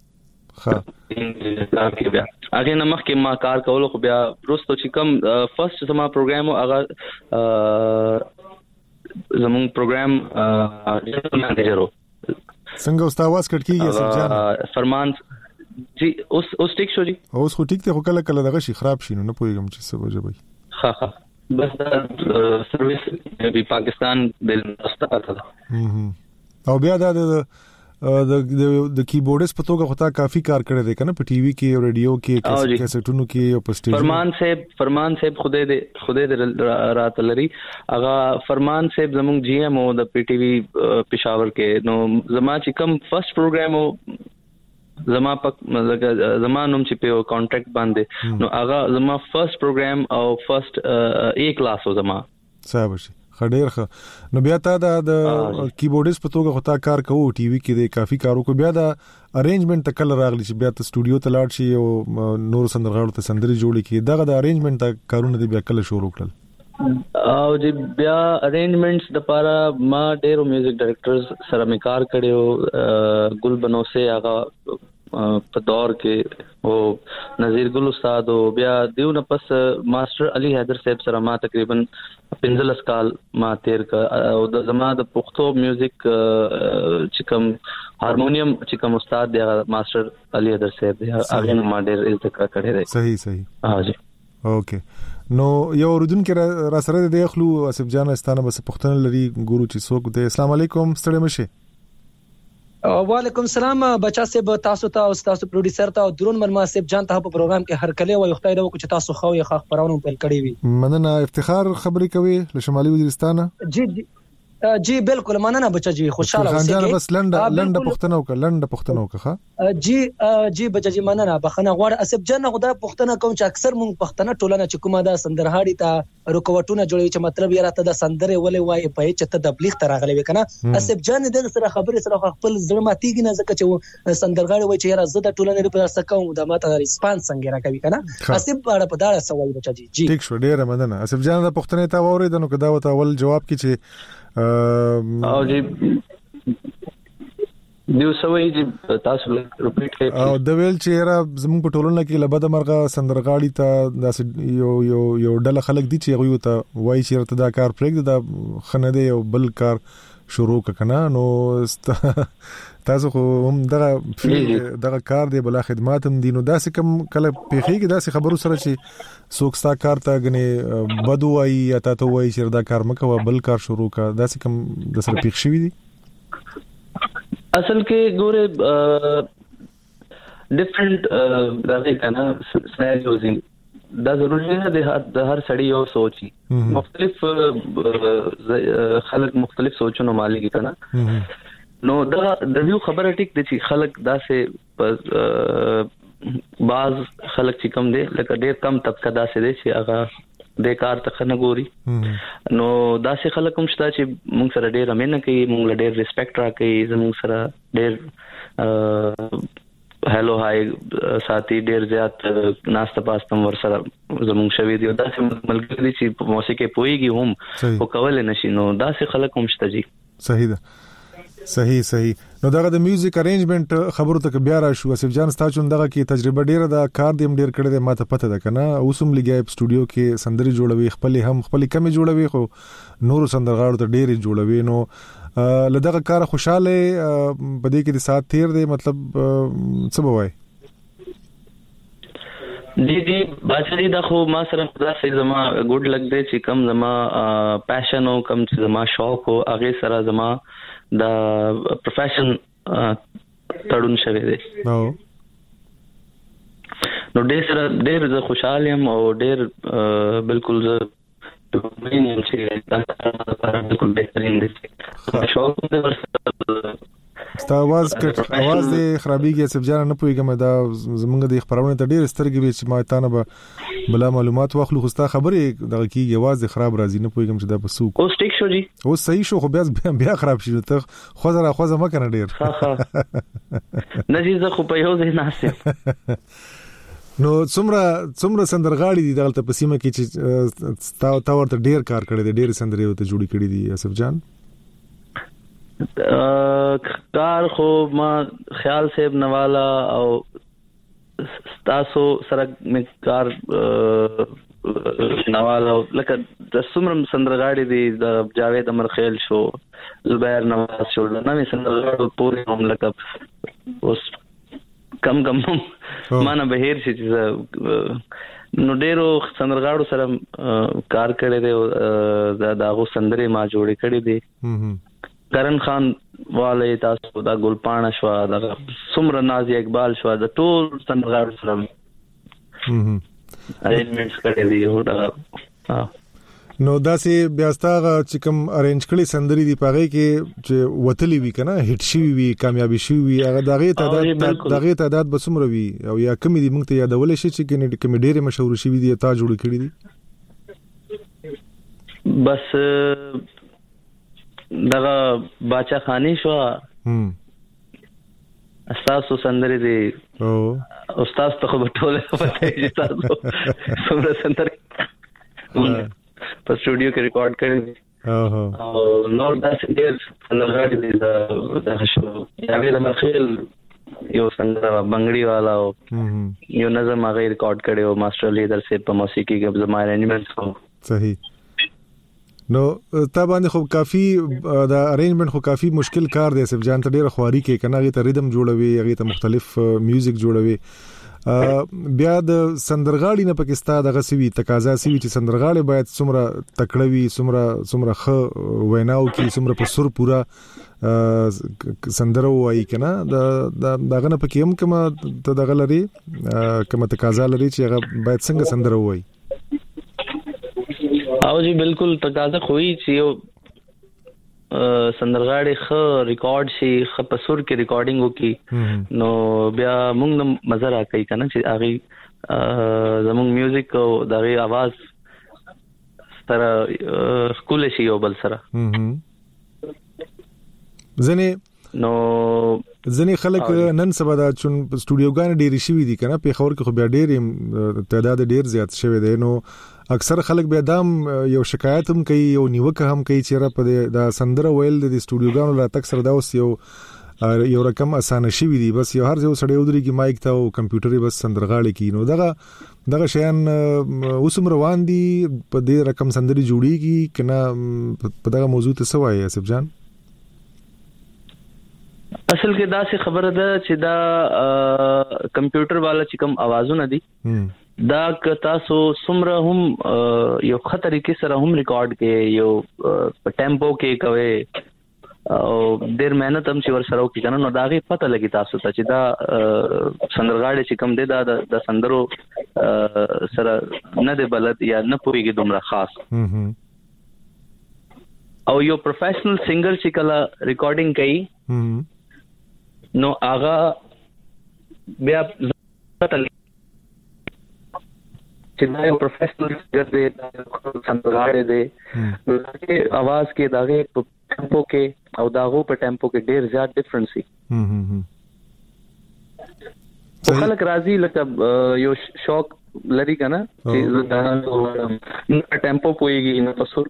هغه نه مخکې ما کار کولو خو بیا رستو چې کوم فرست زما پروګرام هغه زمون پروګرام جنرال منیجر وو. څنګه اوس تاسو کټ کیږي اسف جان؟ فرمان جی اوس ټیک شو جی. اوس خو ټیک ته خو کله دغه شي خراب شي نو پوهیږم چې څه وجه وي. ها بس دا سرویس به پاکستان بل مستقبل او بیا دا د کیبورډس په توګه خطا کافی کار کړی دی کنه په ټي وی کې او ریډیو کې کیسټونو کې او په سټیج. فرمان صاحب خدای دې رات لري هغه فرمان صاحب زموږ جی ایم او د پی ټي وی پېښور کې نو زما چې کوم فرست پروګرام او زما زما نوم چې په کانټریکټ باندې نو هغه زما فرست پروګرام او فرست ا کلاس و زما صاحب شي خډیر ښه. نو بیا تا د کیبورډس په توګه خطا کار کوو ټي وی کې د کافی کارو کو بیا د ارینجمنت تکل راغلی چې بیا ته سټوډیو ته لاړ شي او نور سندرغاړو ته سندري جوړی کی دغه د ارینجمنت کارونه دی بیا کله شروع کړل؟ او جی بیا ارینجمنټس د پاره ما ډېر میوزیک ډایرکټرز سره می کار کړو. ګل بنوسه هغه په دور کې او نذیر ګل استاد او بیا دیو نه پس ماستر علي حیدر صاحب سره ما تقریبا 15 کال ما تیر کا او د زما د پښتو میوزیک چې کوم هارمونیم چې کوم استاد دی ماستر علي حیدر صاحب دی هغه ما ډېر التقا کړی دی. صحیح ها جی. اوکې نو یو اردن کې را سره د خلو اسف جان استانه بس پښتون لري ګورو چې څوک دی. السلام علیکم ستړي مشه. وعلیکم السلام بچا صاحب تاسو ته او تاسو پروډوسر ته او درون مرما صاحب جان ته په پروګرام کې هر کله وي خدای دې وکړي چې تاسو خو یې خاص پرونو پیل کړی وي. مننه. افتخار خبرې کوي له شمالي وزیرستان. جی بالکل مننه بچا جی خوشاله اوسئ. بس لنډه پښتنه وکړه. جی بچا جی مننه بخنه غواړ اسف جان خدای پښتنه کوم چې اکثر مونږ پښتنه ټولنه چې کومه دا سندرهاړي ته رکوټونه جوړوي چې مطلب یې راته د سندره ولې وای په چې ته تبلیغ ته راغلی وکنه اسف جان دې سره خبرې سره خپل ځړ ماتيږي نه ځکه چې سندرغاړي وای چې را زده ټولنه په سکه د ماته ریسپانس څنګه راکوي کنه اسف په داړه سوال بچا جی ټیک شو ډیره مننه. اسف جان د پښتنه ته وریدنو کدا وته اول جواب کی چې او جی دیو سوي چې تاسو ریپیټ کړئ او د ویل چې را زموږ په ټولنه کې لبد مرغه سندرغاړي ته داسې یو ډله خلک دي چې غوي ته وای چې رته دا کار پرېږد دا خنده یو بل کار شروع کنه نو تاسو خو هم دغه کار دی بل خدمات هم دي نو داسې کم کله پیخي کې داسې خبرو سره چې سوکستا کار ته غني بدوي یا تاسو وای چې دا کار مکو بل کار شروع کا داسې کم د سره پیښ شوی دي. اصل کې ګوره ډیفرنٹ راځي کنه سناریوز دا ضروري نه د هر سړی یو سوچي مختلف خلک مختلف سوچونه مالي کنه نو دا د یو خبره ټیک دي چې خلک داسې بعض خلک چې کم دي لکه ډېر کم طبقه داسې دي چې هغه د کار ته نه ګوري نو داسې خلک هم شته چې موږ سره ډېر امینه کوي موږ ډېر ریسپیکټ راکوي زموږ سره ډېر هالو هاي ساتي ډېر زیات ناشته پاستم ور سره زموږ شوي دي داسې ملګری چې په موسیقي پويږي هم او کول نشي نو داسې خلک هم شته جی. صحیح ده صحیح نو دغه د میوزیک ارینجمنت خبرو ته بیا را شو اسف جان ستاسو دغه کې تجربه ډیره ده کار دیم ډیر کړی ده ماته پته ده کنه اوسم لګي په سټوډیو کې سندري جوړوي خپل کمی جوړوي خو نور سندرغاړو ته ډیر جوړوي نو لدغه کار خوشاله بده کې د سات تیر دی مطلب څه بوای دی بچی دا خو ما سره خدا سي زما ګډ لګ دی چې کم زما پاشن او کم چې زما شوق او هغه سره زما دا پروفیشن تړون شوی دی. نو ډېر زه خوشاله یم او ډېر بالکل زه مینم چې دا بالکل بهترین دی. شوق دې ورسره ستا आवाज دې خرابېږي اسف جان نه پوهېږم دا زمونږ د خبرونه ته ډېر سترګې وي چې ما تا نه به بلا معلومات واخلو خو ستا خبرې دغه کېږي आवाज دې خراب راځي نه پوهېږم چې دا په څوک اوس ټیک شو جی اوس صحیح شو خو بیا خراب شي ته خوځه مه کنه ډېر نه جی زه خو په یو ځای ناست یم. نو څومره سندرغاړي دي دلته په سیمه کې چې تا ورته ډېر کار کړی دی ډېر سندرې ورته جوړې کړې دي اسف جان؟ کار خو ما خیال صاحب نوالا او تاسو سره می کار نوالا لکه د څومره سندرغاړي دي د جاوید امرخیل شو زبیر نواز شو نوې سندرغاړو پورې هم لکه اوس کم مانه بهیر شي چې نو ډېرو سندرغاړو سره کار کړی دی د هغو سندرې ما جوړې کړې دي. کرن خان والے تاسو دا ګلپاڼه شو دا څومره نازي اقبال شو دا ټول سندرغاړو سره ارینجمنټس کړی دي. نو داسې بیا ستاسو چې کوم ارینج کړي سندرې دی پاره کې چې وتلی وی کنه هټ شي وی کامیابی شي وی هغه دغه تعداد به څومره وی او یا کمی دی موږ ته یادول شي چې کوم ډېر مشهور شي وی تا جوړ کړی دي بس دغه باچا خانی شو استاسو سندرې دی او استاد ته خو ټوله پته چې تاسو څومره سندرې په سټوډیو کې ریکارډ کړی دي او نور داسې ډېر سندرغاړي دي دا شو جاوید امرخیل یو سندره بنگړي والا او یو نظم هغه ریکارډ کړی او ماستر لیدر سے په موسیقي کې زما ارینجمنټس کو صحیح. نو تا باندې خو کافی دا ارینجمنٹ خو کافی مشکل کار دی اسف جان ته ډېر خواري کې کنه هغه ته ریدم جوړوي هغه ته مختلف میوزیک جوړوي بیا د سندرغاړي نه پاکستان دغه سوي تقاضا سوي چې سندرغاړي باید څومره تکړوي څومره خ ویناو کې څومره په سر پورا سندره وایي کنه دغه نه پکې هم کومه دغه لري کومه تقاضا لري چې هغه باید څنګه سندره وایي. او جی بالکل تقاضا خوې چې یو سندرغاړي خ ریکارډ شي خ په سر کې ریکارډینګ وکي نو بیا موږ مزه راکړي کنه چې هغه زموږ میوزیک او دغه आवाज سره خپل شي یو بل سره ځنې خلک نن سبا د سټوډیوګان ډېری شوي دي کنه په خبر کې خو بیا ډېر تعداد ډېر زیات شوی دی نو اکثر خلک بیا دام یو شکایت هم کوي یو نیوکه هم کوي چې را په د سندره ویل د سټوډیوګانو لا تک سره دا اوس یو رقم اسانه شوی دی بس یو هر ځای سړی ودري کې مایک ته او کمپیوټر بس سندرغاړي کی نو دغه شیان اوسم روان دي په دې رقم سندري جوړیږي کنه په دغه موضوع ته سوای اسف جان؟ اصل کې دا څه خبره ده چې دا کمپیوټر والا چې کوم आवाजونه دي دا که تاسو څومره هم یو خطرې کې سره هم ریکارډ کې یو ټیمپو کې کوي او ډېر مهنت هم چې ور سره وکړي کنه نو دا غي پته لګي تاسو ته چې دا سندرغاړي چې کوم دي دا د سندرو سره نه دی بلد یا نه پوریږي دومره خاص او یو پروفیشنل سنگر چې کله ریکارډینګ کوي نو هغه بیا چې دا یو پروفیشنل سنگر دی سندرغاړي دی دغه आवाज کې دغه ټیمپو کې او داغو په ټیمپو کې ډېر زیات ډیفرنس وي خلک راضي لکه یو شوق لري کنه چې دا ټیمپو پويږي نه پسور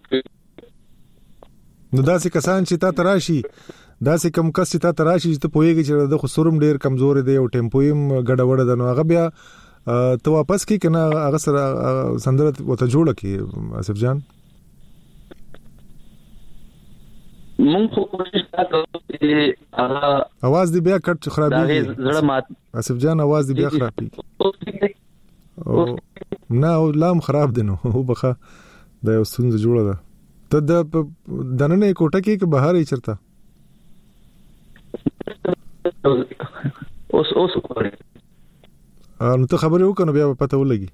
نو داسې کسان چې تا تراشي داسې کم کس چې تا تراشي چې ته پويږي چې د خسورم ډېر کمزور دی او ټیمپو یې ګډوډ ده نو هغه بیا ته واپس کی کنه هغه سره سندره وته جوړه کی اسف جان؟ مونږ کوشش وکړو چې आवाज دی بیا کټ خرابېږي اسف جان आवाज دی بیا خرابېږي او نه لام خراب دي نو هو بخا د یو ستونزه جوړه ده ته د دننه کوټه کې که بهر یې چرته اوس وګورئ نو ته خبرې وکړو بیا پته ولګي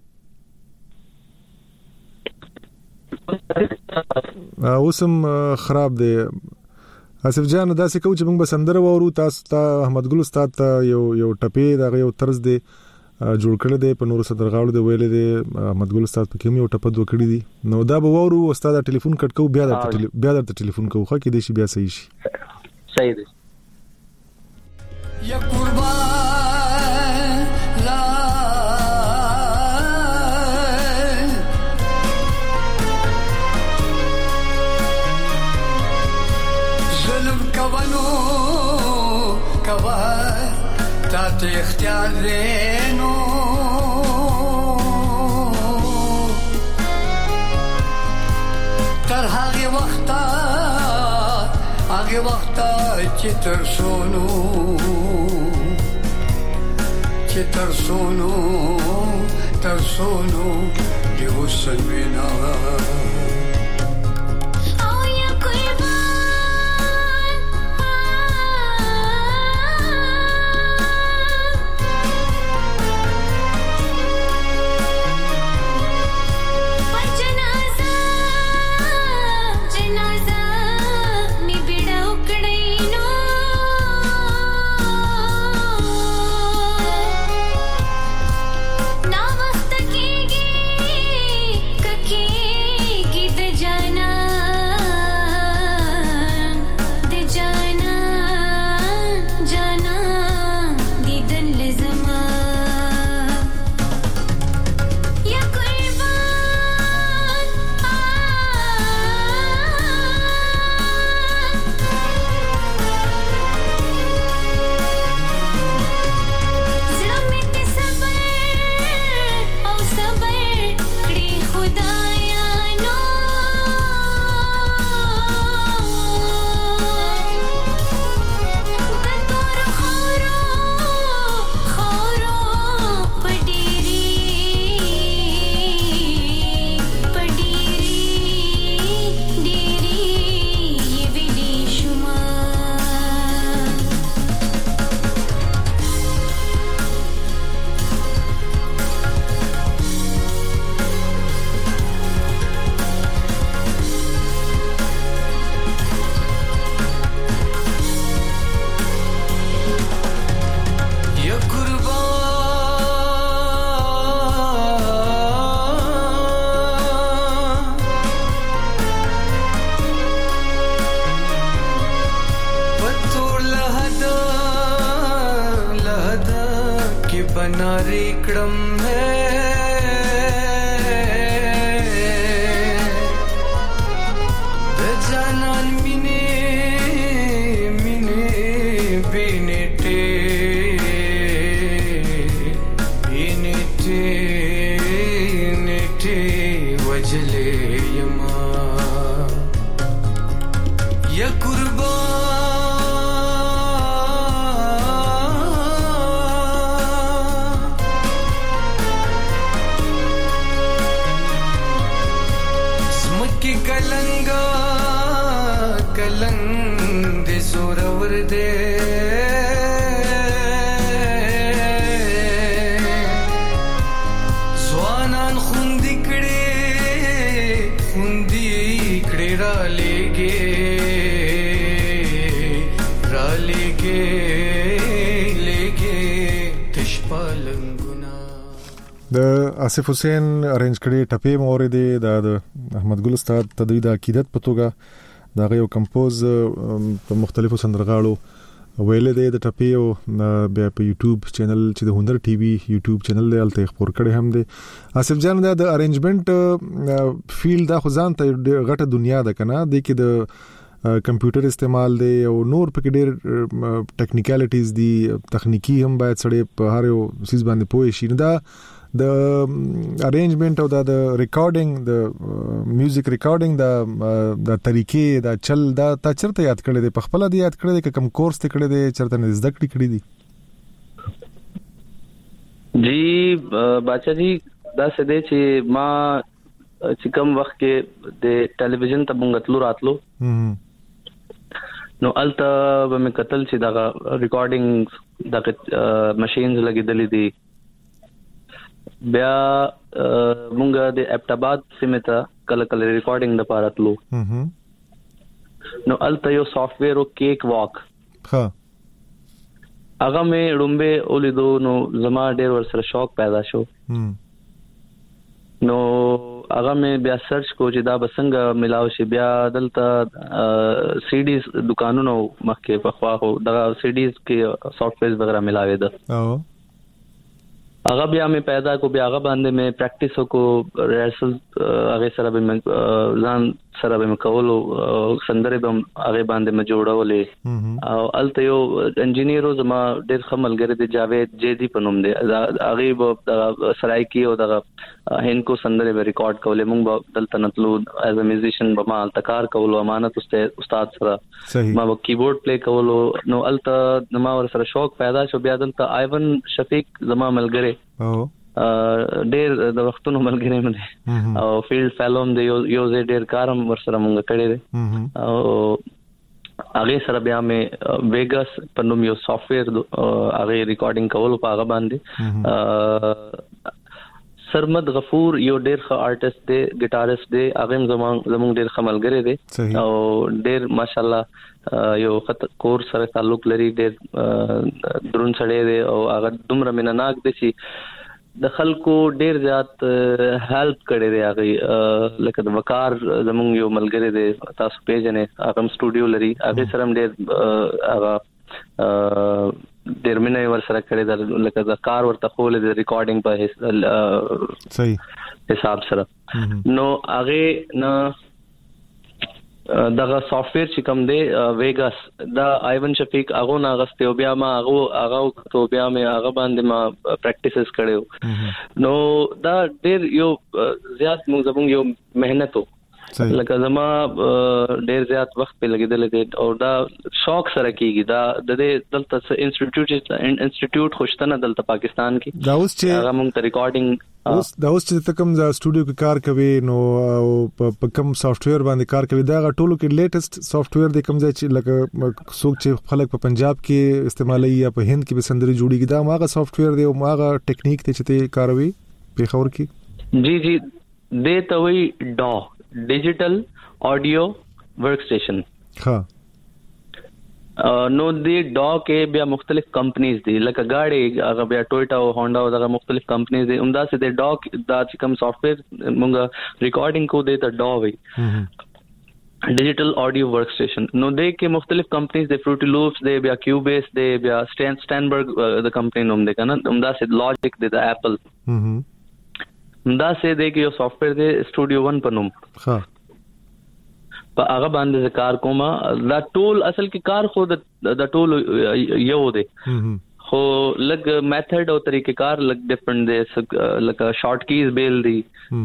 اوسم خراب دی اسف جان دا څه کوم چې موږ به سندره وورو تاسو ته احمد ګل استاد ته یو ټپې دا یو طرز دی جوړ کړل دی په نورو صدرغاړو دی ویل دی احمد ګل استاد په کوم یو ټپ دوه کړی دی نو دا به وورو استاد ټلیفون کټ کو بیا درته ټلیفون کوو خو کې دی شي بیا صحیح شي صحیح دی یا قربان لا ظلم کوانو کوا تا ته اختیار دینو تر هغه وخت چې تر سونو دیو سنوینا آصف حسین ارینج کړي ټپې مورید د احمد ګل استاد تدوی د عقیدت په توګه دا یو کمپوز په مختلفو سندرغاړو ویل دی د ټپې او بیا په یوټیوب چینل چې د هنر ټي وي یوټیوب چینل دی الته خبر کړي هم دی آصف جان د ارینجمنت فیلډ د خزان ته غټه دنیا ده کنه د کې د کمپیوټر استعمال دی او نور پکې ډېر ټیکنیکالټیز دي تخنیکی هم باید سړی په هر یو سیس باندې پوه شي دا د ارینجمنت او د ریکارډینګ د میوزیک ریکارډینګ د طریقې د چل دا تا چرته یاد کړی دی په خپل دی یاد کړی دی کوم کورس ته کړی دی چرته نه زده کړی دی جی باچا جی دا څه دی چې ما چې کوم وخت کې د ټلویزیون ته مونږ تلو راتلو نو الته به مې قتل چې دا ریکارډینګ د ماشينز لګیدلې دي. بیا مونږ د اپټاباد سیمه ته کله ریکارډینګ د پاره تلو. نو الته یو سافټویر او کیک واک ها هغه مې رومبه اولیدو. نو زما ډېر ور سره شوق پیدا شو. نو هغه مې بیا سرچ کو چې دا بسنګ ملاو شي. بیا دلته سی ډیز دکانونو مخکې په خوا خو دا سی ډیز کې سافټویر وغیرہ ملاوي ده. هغه بیا مې پیدا کو. بیا هغه باندې مې پریکټیس وکړو. ریهرسل هغه سره به مې ځان سره به مې کولو. سندره به هغه باندې مې جوړولې. او الته یو انجینیر زما ډېر خملګری دی جاوید جیدی په نوم دی. هغه به سرای کې او د هینکو سندره به ریکارډ کولې. موږ به دلته نتلو ایز ا میوزیشن به ما التکار کولو. امانت استاد سره ما به کیبورډ پلی کولو. نو الته ما ور سره شوق پیدا شو. بیا دلته ایون شفیق زما ملګری ډېر د وختونو ملګری مې دی او فیلډ فیلوم دی. یو ځای ډېر کارم ورسره مونږ کړی دی. او هغه سره بیا مې ویګاس په نوم یو سافټویر هغه ریکارډینګ کولو په هغه باندې. سرمد غفور یو ډېر ښه آرټیست دی، ګیټاریست دی. هغه زموږ ډېر ښه ملګری دی او ډېر ماشاءالله یو خط کور سره تعلق لري. ډېر درون سړی دی او هغه دومره مینناک دی چې د خلکو ډېر زیات هیلپ کړی دی. هغه لکه د وقار زموږ یو ملګری دی، تاسو پیژنې، هغه سټوډیو لري. هغه سره ډېر هغه ډېر مینه ور سره کړی دی. لکه د کار ورته خولې د ریکارډینګ په صحیح حساب سره. نو هغه نه دغه سافټویر چې کوم دی ویګاس دا ایون شفیق هغه نه غسته. او بیا ما هغه تو بیا مې هغه باندې ما پریکټیسز کړو. نو دا ډېر یو زیات موږ یو مهنت وو. لکه زما ډېر زیات وخت په لګیدل دي او دا شوق سره کیږي. دا د دلته انسټیټیوټ خوشتنه دلته پاکستان کې دا اوس چې هغه موږ ته ریکارډینګ دا اوس چې تکم ز سټوډیو کې کار کوي نو په کوم سافټویر باندې کار کوي. دا ټولو کې لیټیسټ سافټویر د کوم ځای چې لکه څوک چې خلک په پنجاب کې استعمالي یا په هند کې به سندري جوړيږي دا ماغه سافټویر دی او ماغه ټیکنیک ته چې کاروي په خبر کې. جی د توي ډا ډیجیټل آډیو ورک سټیشن. ها نو د ډا کې بیا مختلف کمپنیز دي. لکه گاڑی هغه بیا ټویوټا او هونډا او دغه مختلف کمپنیز دي. همدا سه د ډا دا چې کوم سافټویر موږ ریکارډینګ کو دی ته ډا وي ډیجیټل آډیو ورک سټیشن. نو د کې مختلف کمپنیز د فروټی لوپس دی، بیا کیوبیس دی، بیا سټینبرګ د کمپنی نوم دی کنه. همدا سه لاجیک دی د اپل. همدا سه د کې یو سافټویر دی سټوډیو 1 په نوم. ها په هغه باندې کار کومه. دا ټول اصل کې کار خو د ټول یو دی خو لګ میتھډ او طریقې کار لګ ډیفرنٹ دی. لکه شارټ کیز بیل دی.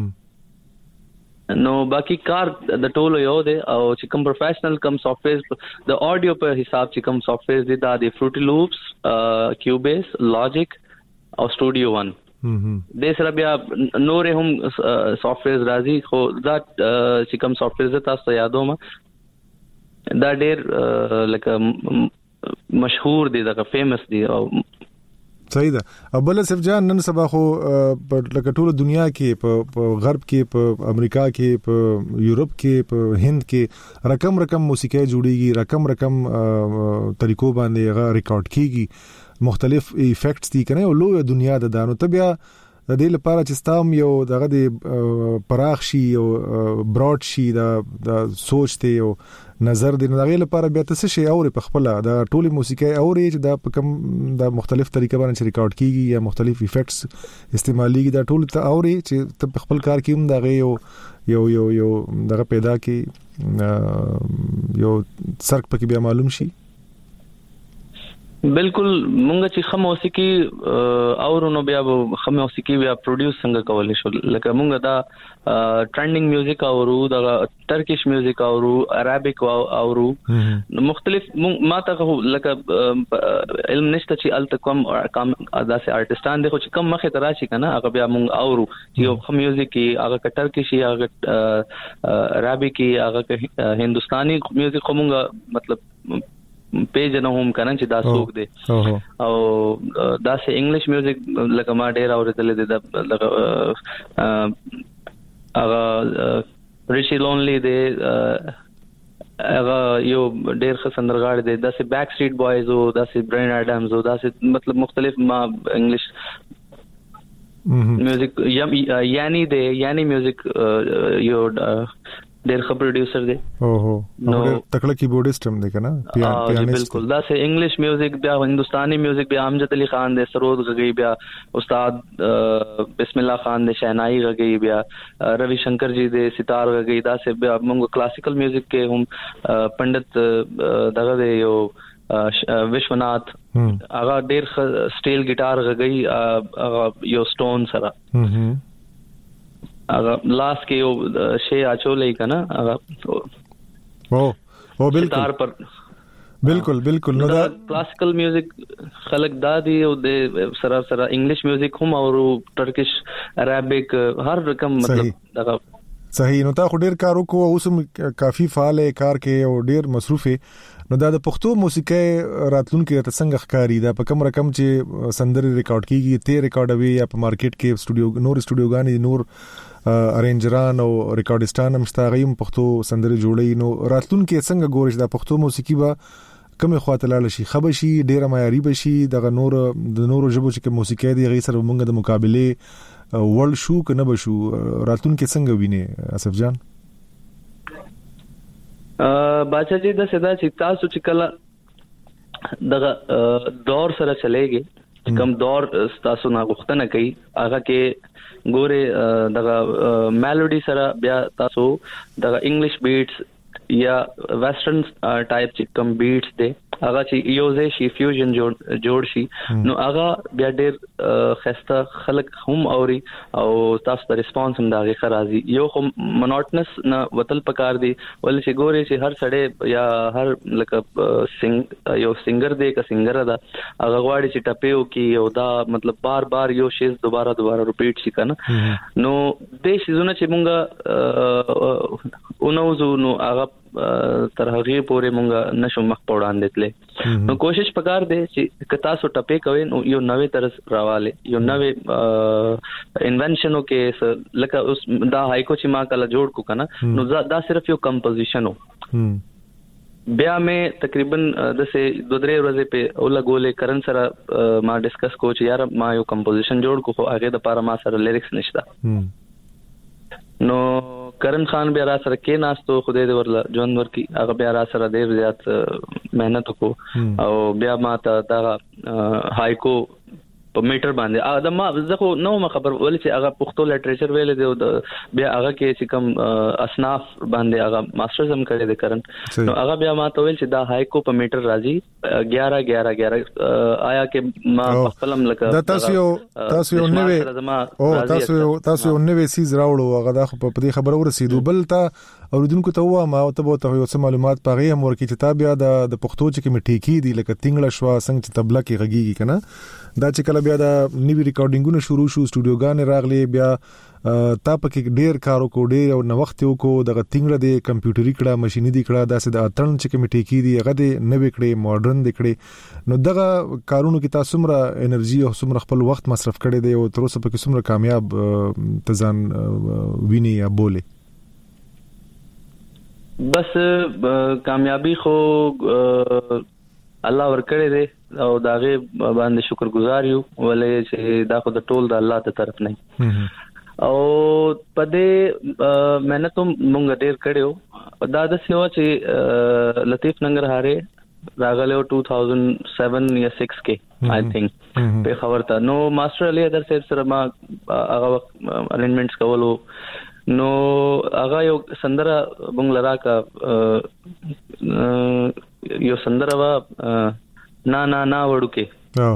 نو باقی کار د ټول یو دی. او چې کوم پروفیشنل کوم سافټویر د آډیو په حساب چې کوم سافټویر دی دا دی فروټی لوپس، کیوبیس، لاجیک او سټوډیو 1. د سره بیا نور هم سافټویر راځي خو دا چې کوم سافټویر تاسو یادوم دا ډېر لکه مشهور دي، دا فیمس دي. او صحیح ده. بل صف جان نن سبا خو لکه ټول دنیا کې په غرب کې، په امریکا کې، په یورپ کې، په هند کې رقم موسیقي جوړیږي، رقم طریقو باندې هغه ریکارډ کیږي، مختلف ایفیکټس دي کنه. او لوی دنیا ده دانو ته بیا د دې لپاره چې ستام یو دغه د پراخ شي او براډ شي د سوچ ته او نظر دی. نو دغه لپاره بیا تاسو شي اوري په خپل د ټولي موسیقي اوري چې د کوم د مختلف طریقې باندې ریکارډ کیږي یا مختلف ایفیکټس استعماليږي. دا ټول ته اوري چې په خپل کار کې هم دغه یو دغه پیدا کی یو سرک پکې بیا معلوم شي. بالکل مونږ چې خم موسیقي اورونو بیا خم موسیقي بیا پروډوس څنګه کولای شو. لکه مونږ دا ټرندینګ میوزیک اورو، دا ترکیش میوزیک اورو، عربیک اورو، مختلف. ما ته لکه علم نشته چې الته کوم داسې آرټستان دي خو چې کم مخه تراشي کنه هغه بیا مونږ اورو چې یو خم میوزیک هغه ترکیشي، هغه عربیک، هغه هندستاني میوزیک مونږ مطلب پیژنه هم کنه چې دا څوک دی او دا سه انګلیش میوزیک لکه ما ډیر اوریدل دي دا هغه ریشي لونلی دی هغه یو ډیر ښه سندرغاړی دی دا سه بیک سټریټ بوایز او دا سه برین اډمز او دا سه مطلب مختلف ما انګلیش میوزیک یعنی دی یعنی میوزیک یو ډیر ښه پروډوسر دی نو تکړه کیبورډیسټ هم دی کنه پیانیست بالکل دا سه انګلیش میوزیک بیا هندستاني میوزیک بیا امجد علي خان دی سرود غږی بیا استاد بسم الله خان دی شہنائی غږی بیا روی شنکر جی دی ستار غږی دا سه بیا موږ کلاسیکل میوزیک کې هم پندت دغه دی یو وشونات هغه ډیر سټیل گیټار غږی یو سټون سره هغه لاس کې یو شی اچولې کنه هغه او بالکل نو دا کلاسیکل میوزیک خلق دادی او د سره انګلیش میوزیک هم او ترکیش عربیک هر رقم مطلب دغه صحیح نو تا خو ډیر کارو کو اوس کافی فعال کار کې او ډیر مصروف نو دا د پښتو موسیقي راتلونکو ته څنګه ښکاری دا په کوم رقم چې سندري ریکارډ کیږي ته ریکارډوي یا په مارکیټ کې سټوډیوګانې نور ارینجران او ریکارډستان هم شتاغیم پښتو سندري جوړي نو راتلونکو څنګه ګورش دا پښتو موسیقي به کومه خواته لاله شي خبشي ډیره معیاري بشي د نورو ژبو چې موسیقي دی غي سره موږ د مقابله ورلد شو کنه بشو راتلونکو څنګه ویني اسف جان باچا جی دا سدا چې تاسو چې کله دغه دور سره چلےږي کم دور تاسو نه غوښتنه کوي هغه کې ګوره دغه میلوډي سره بیا تاسو دغه انګلیش بیټس یا ویسټرن ټایپ چې کم بیټس دي هغه چې یوزه شي فیوژن جوړ شي نو هغه بیا ډېر خسته خلک هم اوري او تاسو ته ریسپانس هم دا غي خرازي یو هم مونوټنس نه وتل پکار دي ولې چې ګوري چې هر سړی یا هر لکه یو سنگر دی که سنگر ده هغه غواړي چې ټپیو کې او دا مطلب بار یو شی دوباره ریپیټ شي کنه نو د شیزونه چې مونږه اونوزو نو هغه تر هغه پورې مونږه نشو مخ پوړان دتلې نو کوشش پکار دی چې کتا سو ټپې کوي نو یو نوې طرز راواله یو نوې انونشنو کې لکه اوس دا هایکو چې ما کله جوړ کو کنه نو دا صرف یو کمپوزیشن هو بیا مې تقریبا د سه 2-3 ورځې په اوله ګولې کرن سره ما ډیسکس کو چې یار ما یو کمپوزیشن جوړ کو هغه د پاره ما سره لیریکس نشته نو کرن خان بیا را سره کې ناستو خدای دې ورله ژوند ورکی هغه بیا را سره ډېر زیات مهنت وکړو او بیا ما ته دا هایکو په میټر باندې دا ما زه خو نو خبر ولې چې هغه پښتو لټریچر ویل دی بیا هغه کې چې کوم اصناف باندې هغه ماسترز هم کړی دی کرن نو هغه بیا ما ته ویل چې دا هایکو په میټر راځي 11 آیا کې ما خپلم لکه تاسو یو نوې سیز راوړو هغه دا په دې خبره ورسېدو بل ته اوریدونکو ته و ما ته به یو څه معلومات پغې هم ورکې چې تا بیا د پښتو چې کې میټیکی دي لکه تنګړه شوا څنګه چې تبله کې غږیږي کنه دا چې کله بیا د نیوی ریکارډینګونو شروع شو سټوډیوګانې راغلي بیا تا پکې ډېر کارو کو ډېر او نو وخت یو کو د تنګړه د کمپیوټري کړه ماشيني دي کړه داسې د اترن چې کې میټیکی دي هغه د نوې کړي ماډرن دي کړي نو دغه کارونو کې تاسو مره انرژي او څومره خپل وخت مصرف کړي دی او تر اوسه پکې څومره کامیاب تزان ویني یا بوله بس کامیابی خو الله ورکړي دي او داغه باندې شکرګزار یو ولې چې دا خو د ټول د الله ته طرف نه او پدې مهنت مونږ ډېر کړو دا د سیوا چې لطیف ننګرهارې راغله 2007 یا 6 کې آی تھنک په خبر تا نو ماستر علي ادر سره ما هغه ارینجمنټس کولو نو هغه یو سندره مونږ لرا کا یو سندره وا نا وړو کې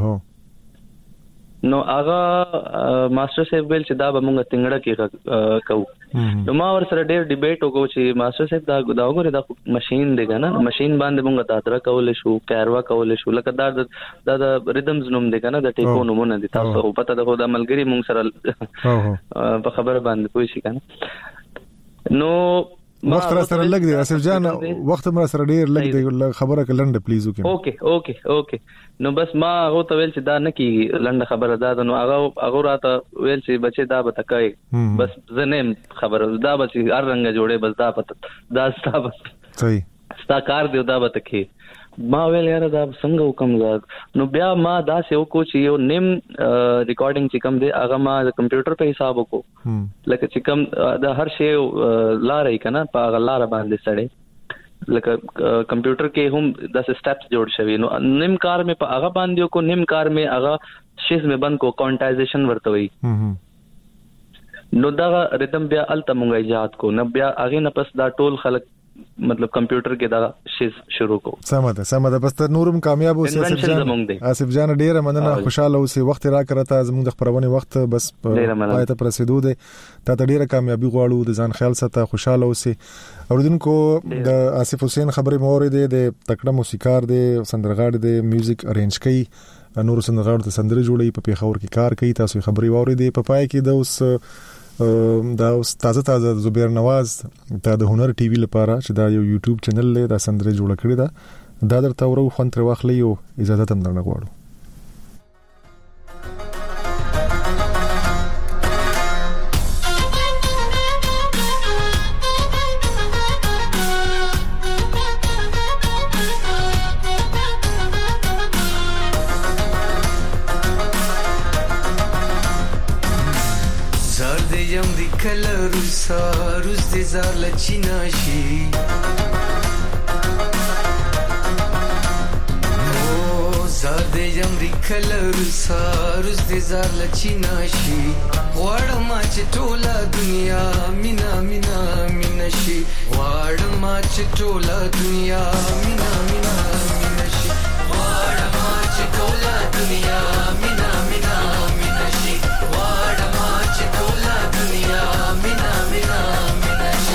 نو هغه ماستر صاحب ویل چې دا به مونږ تنګړه کې کوو نو ما ور سره ډېر ډیبیټ وکړو چې ماستر صاحب دا وګوره دا ماشين دی کنه ماشين باندې مونږ دادره کول شو کاروا کول شو لکه دا د ریدمز نوم دی کنه د ټیپو نومونه دي تاسو پته ده خو د ملګری مونږ سره په خبره باندې پوه شي کنه نو وخت را سره لګ دی اسف جان وخت را سره ډیر لګ دی خبره کلنډ پلیز وکړه اوکے نو بس ما هغه ته ویل چې دا نه کی لنډ خبره ده نو هغه راته ویل چې بچي دا به تکای بس زنه خبره دا بچي هر رنګ جوړه بس دا پته دا ستا بس صحیح ستا کار دی دا به تکي ما ویل یاره دا څنګه وکم نو بیا ما دا سه وکړو چې یو نیم ریکارډینګ چې کوم دی هغه ما د کمپیوټر په حساب وکړو لکه چې کوم د هر شی لارې کنه په هغه لار باندې سړې لکه کمپیوټر کې هم د سټپس جوړ شوی نو نیم کار مې په هغه باندې کو نیم کار مې هغه شیز مې بند کو کوانټایزیشن ورته وي نو دا ریتم بیا الته مونږه ایجاد کو نه بیا هغه نه پس دا ټول خلک مطلب کمپیوټر کې دا شیز شروع کو سمه بس تر نورم کامیاب اوسې اسف جان ډیره مننه خوشاله اوسې وخت را کړتا زموږ د خبرونه وخت بس پای ته پرسیدو دي ته ډیره کامیابی غواړو د ځان خیال سره خوشاله اوسې اوردونکو د آصف حسین خبرې مورید د تکړه موسیقار دی سندرغاړي دی میوزیک ارینج کوي نور سندرغاړو ته سندري جوړي په پیښور کې کار کوي تاسو خبري واوري په پای کې د اوس دا تازه زبیر نواز ته د هنر ټي وي لپاره چې دا یو یوټیوب چینل دی دا سندري جوړ کړی دا درته ورو خوند تر واخلې او اجازه تم درنه غواړو روز دې زار لچینا شي او زاد امریکا روز دې زار لچینا شي غواړم چې ټوله دنیا مینا مینا مینا شي غواړم چې ټوله دنیا مینا مینا مینا شي غواړم چې ټوله دنیا مینا مینا مینا شي غواړم چې ټوله دنیا مینا مینا مینا شي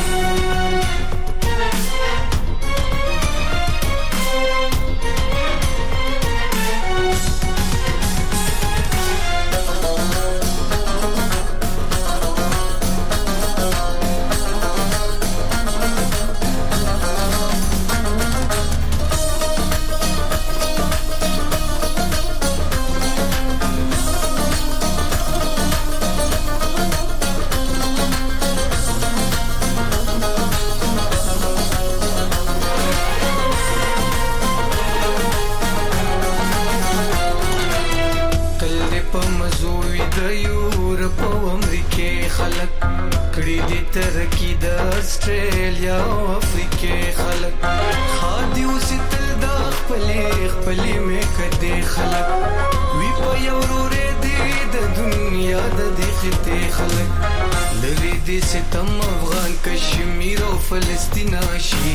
ترکی د استرالیا او افریقا خلک خادي وستل د خپلې مې کده خلک وی په یو ورې دې د دنیا د دې خلک لری دې ستم افغان کشمیر او فلسطین شي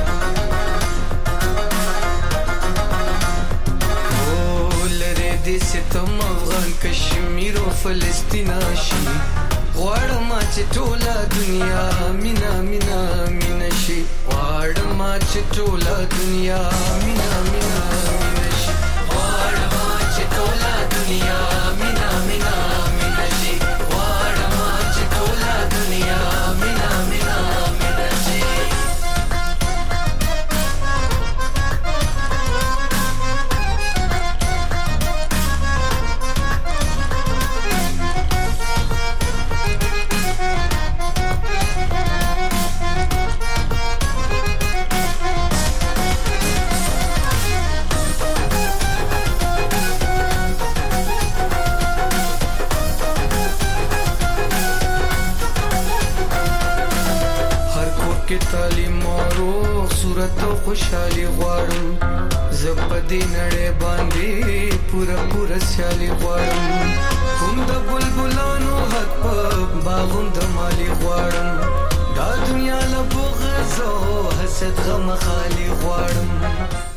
او لری دې ستم افغان کشمیر او فلسطین شي غواړم چې ټوله دنیا مینا مینا مینا شي غواړم چې ټوله دنیا مینا مینا مینا شي غواړم چې ټوله دنیا مینا مینا مینا شي غواړم چې ټوله دنیا مینا مینا مینا شي صورت خوشحالي غواړم زپدې نړۍ باندې پورا سیالي غواړم هم د بلبلانو حق په باغوم د مالی غواړم دا دنیا له بغض او حسد غم خالي غواړم